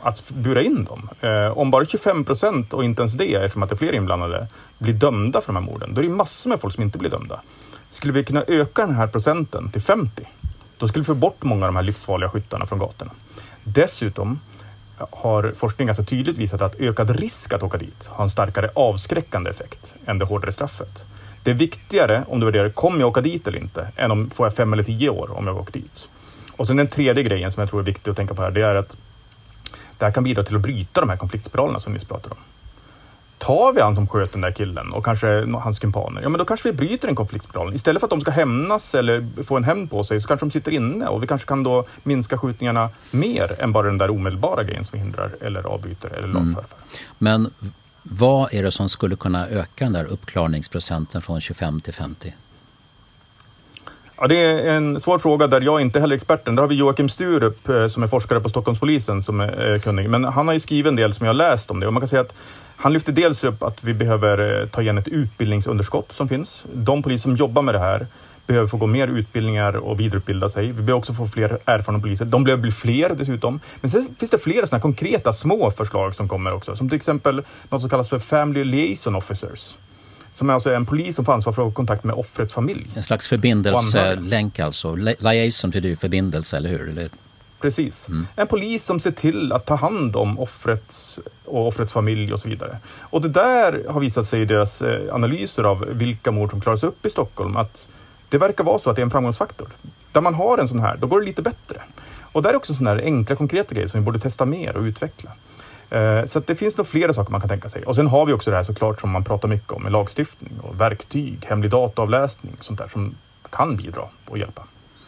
att bura in dem. Eh, om bara tjugofem procent och inte ens det, eftersom att det är fler inblandade, blir dömda för de här morden, då är det massor med folk som inte blir dömda. Skulle vi kunna öka den här procenten till femtio, då skulle vi få bort många av de här livsfarliga skyttarna från gatorna. Dessutom har forskningen ganska tydligt visat att ökad risk att åka dit har en starkare avskräckande effekt än det hårdare straffet. Det är viktigare om du värderar, kommer jag åka dit eller inte, än om får jag fem eller tio år om jag åker dit. Och sen den tredje grejen som jag tror är viktig att tänka på här, det är att det här kan bidra till att bryta de här konfliktspiralerna som ni pratar om. Tar vi han som sköt den där killen och kanske hans kumpaner, ja men då kanske vi bryter den konfliktspiralen. Istället för att de ska hämnas eller få en hämnd på sig, så kanske de sitter inne, och vi kanske kan då minska skjutningarna mer än bara den där omedelbara grejen som vi hindrar eller avbryter eller lagför. Mm. Men vad är det som skulle kunna öka den där uppklarningsprocenten från tjugofem till femtio? Ja, det är en svår fråga där jag inte heller är experten. Där har vi Joakim Sturup som är forskare på Stockholmspolisen som är kunnig. Men han har ju skrivit en del som jag har läst om det. Och man kan säga att han lyfter dels upp att vi behöver ta igen ett utbildningsunderskott som finns. De poliser som jobbar med det här behöver få gå mer utbildningar och vidareutbilda sig. Vi behöver också få fler erfarna poliser. De behöver bli fler dessutom. Men sen finns det flera sådana konkreta små förslag som kommer också. Som till exempel något som kallas för Family Liaison Officers. Som är alltså en polis som får ansvar för att ha kontakt med offrets familj. En slags förbindelselänk alltså. Liaison betyder ju förbindelse, eller hur? Eller? Precis. Mm. En polis som ser till att ta hand om offrets och offrets familj och så vidare. Och det där har visat sig i deras analyser av vilka mord som klaras upp i Stockholm, att det verkar vara så att det är en framgångsfaktor. Där man har en sån här, då går det lite bättre. Och där är också såna här enkla, konkreta grejer som vi borde testa mer och utveckla. Så att det finns nog flera saker man kan tänka sig. Och sen har vi också det här såklart som man pratar mycket om med lagstiftning och verktyg, hemlig dataavläsning, sånt där som kan bidra och hjälpa.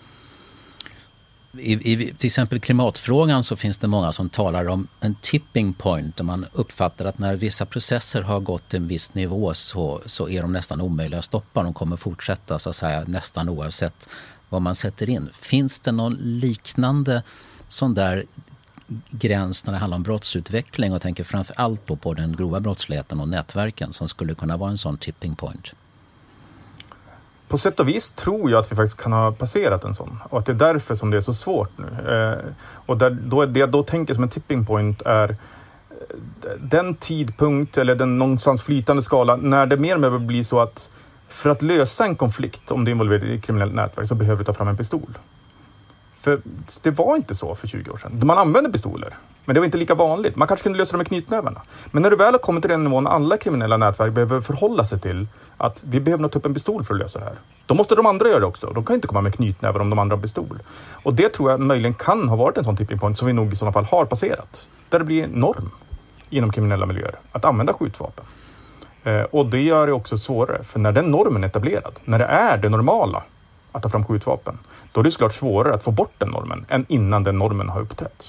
I, i till exempel klimatfrågan så finns det många som talar om en tipping point, och man uppfattar att när vissa processer har gått till en viss nivå så, så är de nästan omöjliga att stoppa. De kommer fortsätta så att säga nästan oavsett vad man sätter in. Finns det någon liknande sån där gräns när det handlar om brottsutveckling, och tänker framför allt då på den grova brottsligheten och nätverken, som skulle kunna vara en sån tipping point? På sätt och vis tror jag att vi faktiskt kan ha passerat en sån, och att det är därför som det är så svårt nu. Eh, och där, då, det jag då tänker som en tipping point är den tidpunkt eller den någonstans flytande skala när det mer och mer blir så att för att lösa en konflikt, om det involverar i kriminellt nätverk, så behöver du ta fram en pistol. För det var inte så för tjugo år sedan. Man använde pistoler, men det var inte lika vanligt. Man kanske kunde lösa dem med knytnävarna. Men när du väl har kommit till den nivån, alla kriminella nätverk behöver förhålla sig till att vi behöver nog ta upp en pistol för att lösa det här. Då måste de andra göra det också. De kan inte komma med knytnävar om de andra har pistol. Och det tror jag möjligen kan ha varit en sån tipping point som vi nog i sådana fall har passerat. Där det blir norm inom kriminella miljöer att använda skjutvapen. Eh, och det gör det också svårare. För när den normen är etablerad, när det är det normala att ta fram skjutvapen, då är det såklart svårare att få bort den normen än innan den normen har uppträtt.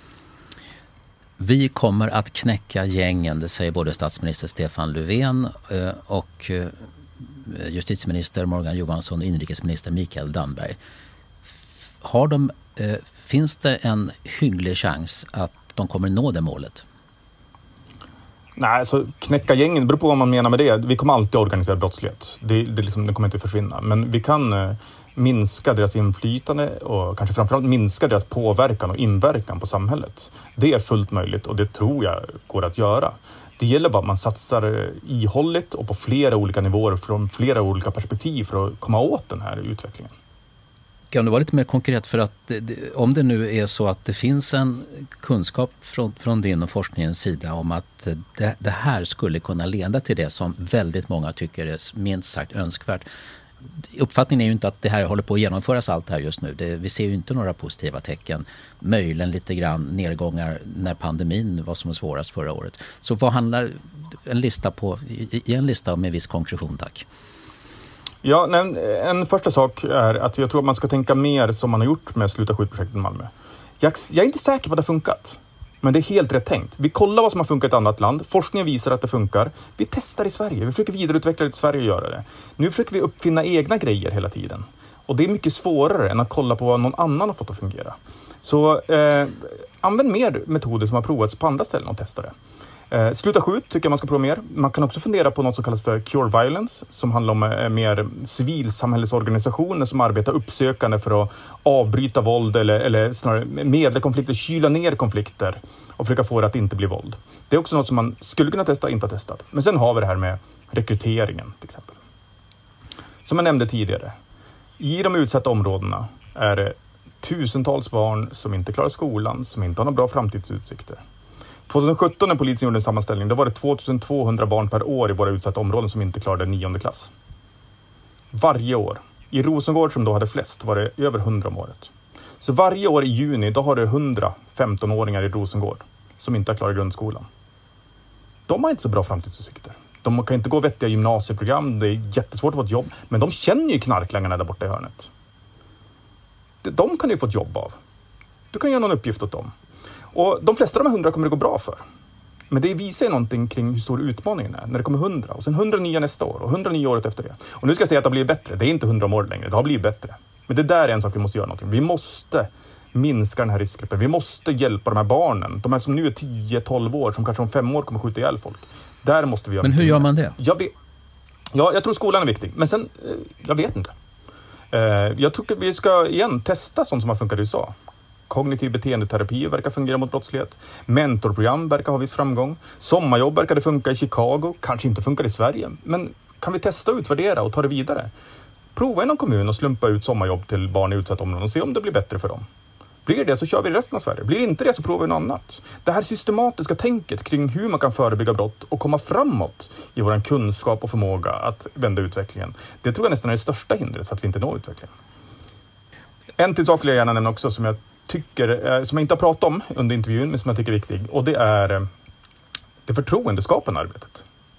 Vi kommer att knäcka gängen, det säger både statsminister Stefan Löfven och justitieminister Morgan Johansson och inrikesminister Mikael Damberg. Har de, finns det en hygglig chans att de kommer nå det målet? Nej, alltså knäcka gängen, det beror på vad man menar med det. Vi kommer alltid organisera brottslighet. Det, det, liksom, det kommer inte försvinna. Men vi kan eh, minska deras inflytande och kanske framförallt minska deras påverkan och inverkan på samhället. Det är fullt möjligt, och det tror jag går att göra. Det gäller bara att man satsar ihålligt och på flera olika nivåer från flera olika perspektiv för att komma åt den här utvecklingen. Kan du vara lite mer konkret, för att det, om det nu är så att det finns en kunskap från, från din och forskningens sida om att det, det här skulle kunna leda till det som väldigt många tycker är minst sagt önskvärt. Uppfattningen är ju inte att det här håller på att genomföras allt här just nu. Det, vi ser ju inte några positiva tecken. Möjligen lite grann nedgångar när pandemin var som svårast förra året. Så vad handlar en lista på, i en lista med viss konkretion, tack? Ja, en, en första sak är att jag tror att man ska tänka mer som man har gjort med Sluta skjut-projektet i Malmö. Jag, jag är inte säker på att det har funkat, men det är helt rätt tänkt. Vi kollar vad som har funkat i ett annat land. Forskningen visar att det funkar. Vi testar i Sverige. Vi försöker vidareutveckla det i Sverige och göra det. Nu försöker vi uppfinna egna grejer hela tiden. Och det är mycket svårare än att kolla på vad någon annan har fått att fungera. Så eh, använd mer metoder som har provats på andra ställen och testa det. Eh, sluta skjut tycker jag man ska prova mer. Man kan också fundera på något som kallas för Cure Violence, som handlar om eh, mer civilsamhällesorganisationer som arbetar uppsökande för att avbryta våld eller, eller snarare medla konflikter, kyla ner konflikter och försöka få det att inte bli våld. Det är också något som man skulle kunna testa, inte har testat. Men sen har vi det här med rekryteringen till exempel. Som jag nämnde tidigare, i de utsatta områdena är det tusentals barn som inte klarar skolan, som inte har några bra framtidsutsikter. tjugohundrasjutton när polisen gjorde en sammanställning, då var det tvåtusentvåhundra barn per år i våra utsatta områden som inte klarade nionde klass. Varje år. I Rosengård, som då hade flest, var det över hundra om året. Så varje år i juni, då har det hundra femtonåringar i Rosengård som inte har klarat grundskolan. De har inte så bra framtidsutsikter. De kan inte gå vettiga gymnasieprogram, det är jättesvårt att få ett jobb, men de känner ju knarklangarna där borta i hörnet. De kan ju få ett jobb av. Du kan göra någon uppgift åt dem. Och de flesta av de här hundra kommer det gå bra för. Men det visar ju någonting kring hur stor utmaningen är. När det kommer hundra och sen hundranio nästa år och hundranio året efter det. Och nu ska jag säga att det har blivit bättre. Det är inte hundra om året längre, det har blivit bättre. Men det där är en sak vi måste göra någonting. Vi måste minska den här riskgruppen. Vi måste hjälpa de här barnen. De här som nu är tio tolv år, som kanske om fem år kommer skjuta ihjäl folk. Där måste vi göra. Men hur gör man det? Jag vet, ja, jag tror skolan är viktig. Men sen, jag vet inte. Jag tycker vi ska igen testa sånt som har funkat i U S A. Kognitiv beteendeterapi verkar fungera mot brottslighet. Mentorprogram verkar ha viss framgång. Sommarjobb verkar det funka i Chicago. Kanske inte funkar i Sverige. Men kan vi testa och utvärdera och ta det vidare? Prova i någon kommun och slumpa ut sommarjobb till barn i utsatta områden och se om det blir bättre för dem. Blir det så kör vi resten av Sverige. Blir inte det så provar vi något annat. Det här systematiska tänket kring hur man kan förebygga brott och komma framåt i vår kunskap och förmåga att vända utvecklingen. Det tror jag nästan är det största hindret för att vi inte når utvecklingen. En till sak vill jag gärna nämna också som jag tycker, som jag inte har pratat om under intervjun men som jag tycker är viktig. Och det är det förtroendeskapande arbetet.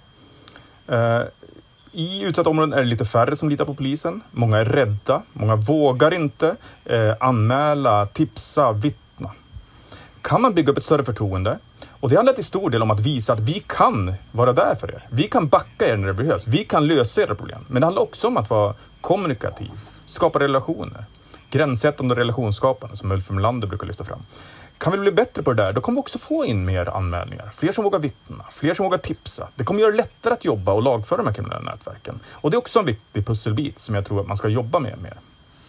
I utsatta områden är det lite färre som litar på polisen. Många är rädda. Många vågar inte eh, anmäla, tipsa, vittna. Kan man bygga upp ett större förtroende? Och det handlar till stor del om att visa att vi kan vara där för er. Vi kan backa er när det behövs. Vi kan lösa era problem. Men det handlar också om att vara kommunikativ. Skapa relationer. Gränssättande och relationsskapande som Ulf Melander brukar lyfta fram. Kan vi bli bättre på det där, då kommer vi också få in mer anmälningar. Fler som vågar vittna, fler som vågar tipsa. Det kommer göra det lättare att jobba och lagföra de här kriminella nätverken. Och det är också en viktig pusselbit som jag tror att man ska jobba med mer.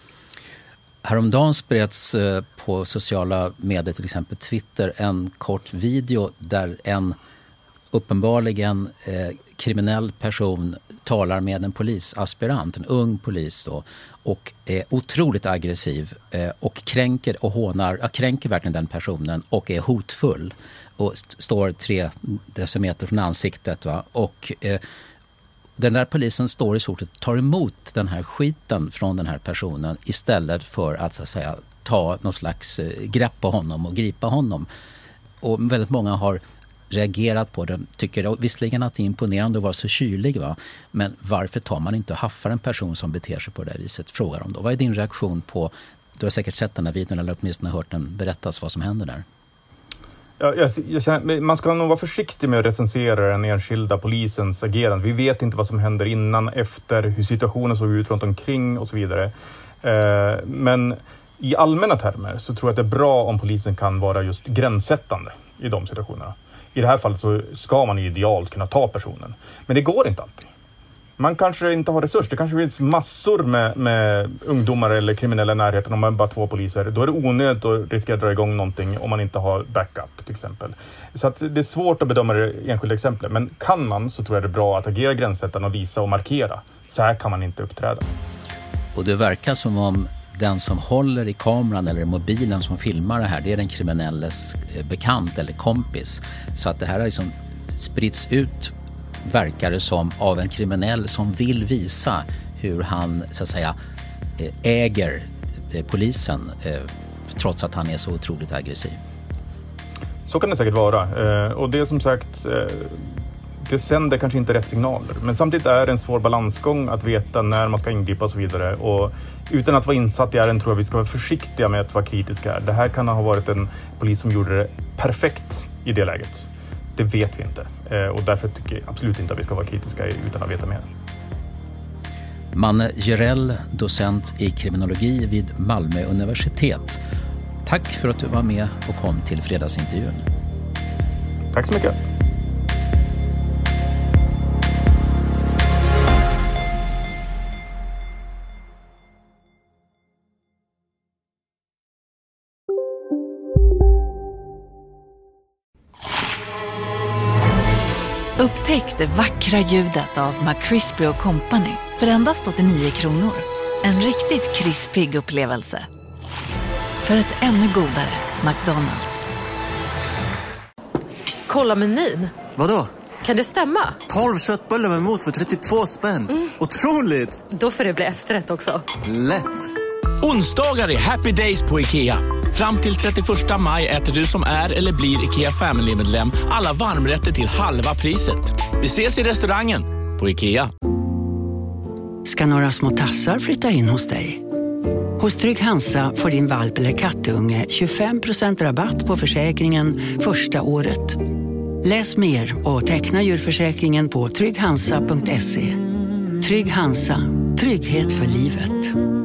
Häromdagen spreds på sociala medier, till exempel Twitter, en kort video där en uppenbarligen eh, kriminell person talar med en polisaspirant, en ung polis då, och är otroligt aggressiv eh, och kränker och hånar, ja, kränker verkligen den personen och är hotfull och st- står tre decimeter från ansiktet, va? Och eh, den där polisen står i stort sett tar emot den här skiten från den här personen istället för att, så att säga, ta någon slags eh, grepp på honom och gripa honom. Och väldigt många har reagerat på det, tycker visserligen att det är imponerande att vara så kylig, va? Men varför tar man inte och haffar en person som beter sig på det här viset, frågar de då. Vad är din reaktion på, du har säkert sett den här videon eller åtminstone hört den berättas vad som händer där? Ja, jag, jag känner, man ska nog vara försiktig med att recensera den enskilda polisens agerande. Vi vet inte vad som händer innan, efter, hur situationen såg ut runt omkring och så vidare. Eh, men i allmänna termer så tror jag att det är bra om polisen kan vara just gränssättande i de situationerna. I det här fallet så ska man ju idealt kunna ta personen. Men det går inte alltid. Man kanske inte har resurser. Det kanske finns massor med, med ungdomar eller kriminella i närheten om man bara två poliser. Då är det onödigt att riskera att dra igång någonting om man inte har backup till exempel. Så att det är svårt att bedöma det enskilda exemplet. Men kan man så tror jag det är bra att agera gränssättande och visa och markera. Så här kan man inte uppträda. Och det verkar som om den som håller i kameran eller mobilen som filmar det här, det är den kriminelles bekant eller kompis. Så att det här har liksom spritts ut, verkar det som, av en kriminell som vill visa hur han, så att säga, äger polisen trots att han är så otroligt aggressiv. Så kan det säkert vara. Och det är som sagt, det sänder kanske inte rätt signaler. Men samtidigt är det en svår balansgång att veta när man ska ingripa och så vidare. Och utan att vara insatt i ärendet tror jag vi ska vara försiktiga med att vara kritiska. Det här kan ha varit en polis som gjorde det perfekt i det läget. Det vet vi inte. Och därför tycker jag absolut inte att vi ska vara kritiska utan att veta mer. Manne Gerell, docent i kriminologi vid Malmö universitet. Tack för att du var med och kom till fredagsintervjun. Tack så mycket. Upptäck det vackra ljudet av McCrispy och Company för endast åttionio kronor. En riktigt krispig upplevelse. För ett ännu godare McDonald's. Kolla menyn. Vadå? Kan det stämma? tolv köttbullar med mos för trettiotvå spänn. Mm. Otroligt! Då får det bli efterrätt också. Lätt! Onsdagar är happy days på IKEA. Fram till trettioförsta maj äter du som är eller blir IKEA Family-medlem alla varmrätter till halva priset. Vi ses i restaurangen på IKEA. Ska några små tassar flytta in hos dig? Hos Trygg Hansa får din valp eller kattunge tjugofem procent rabatt på försäkringen första året. Läs mer och teckna djurförsäkringen på trygg hansa punkt se. Trygg Hansa, trygghet för livet.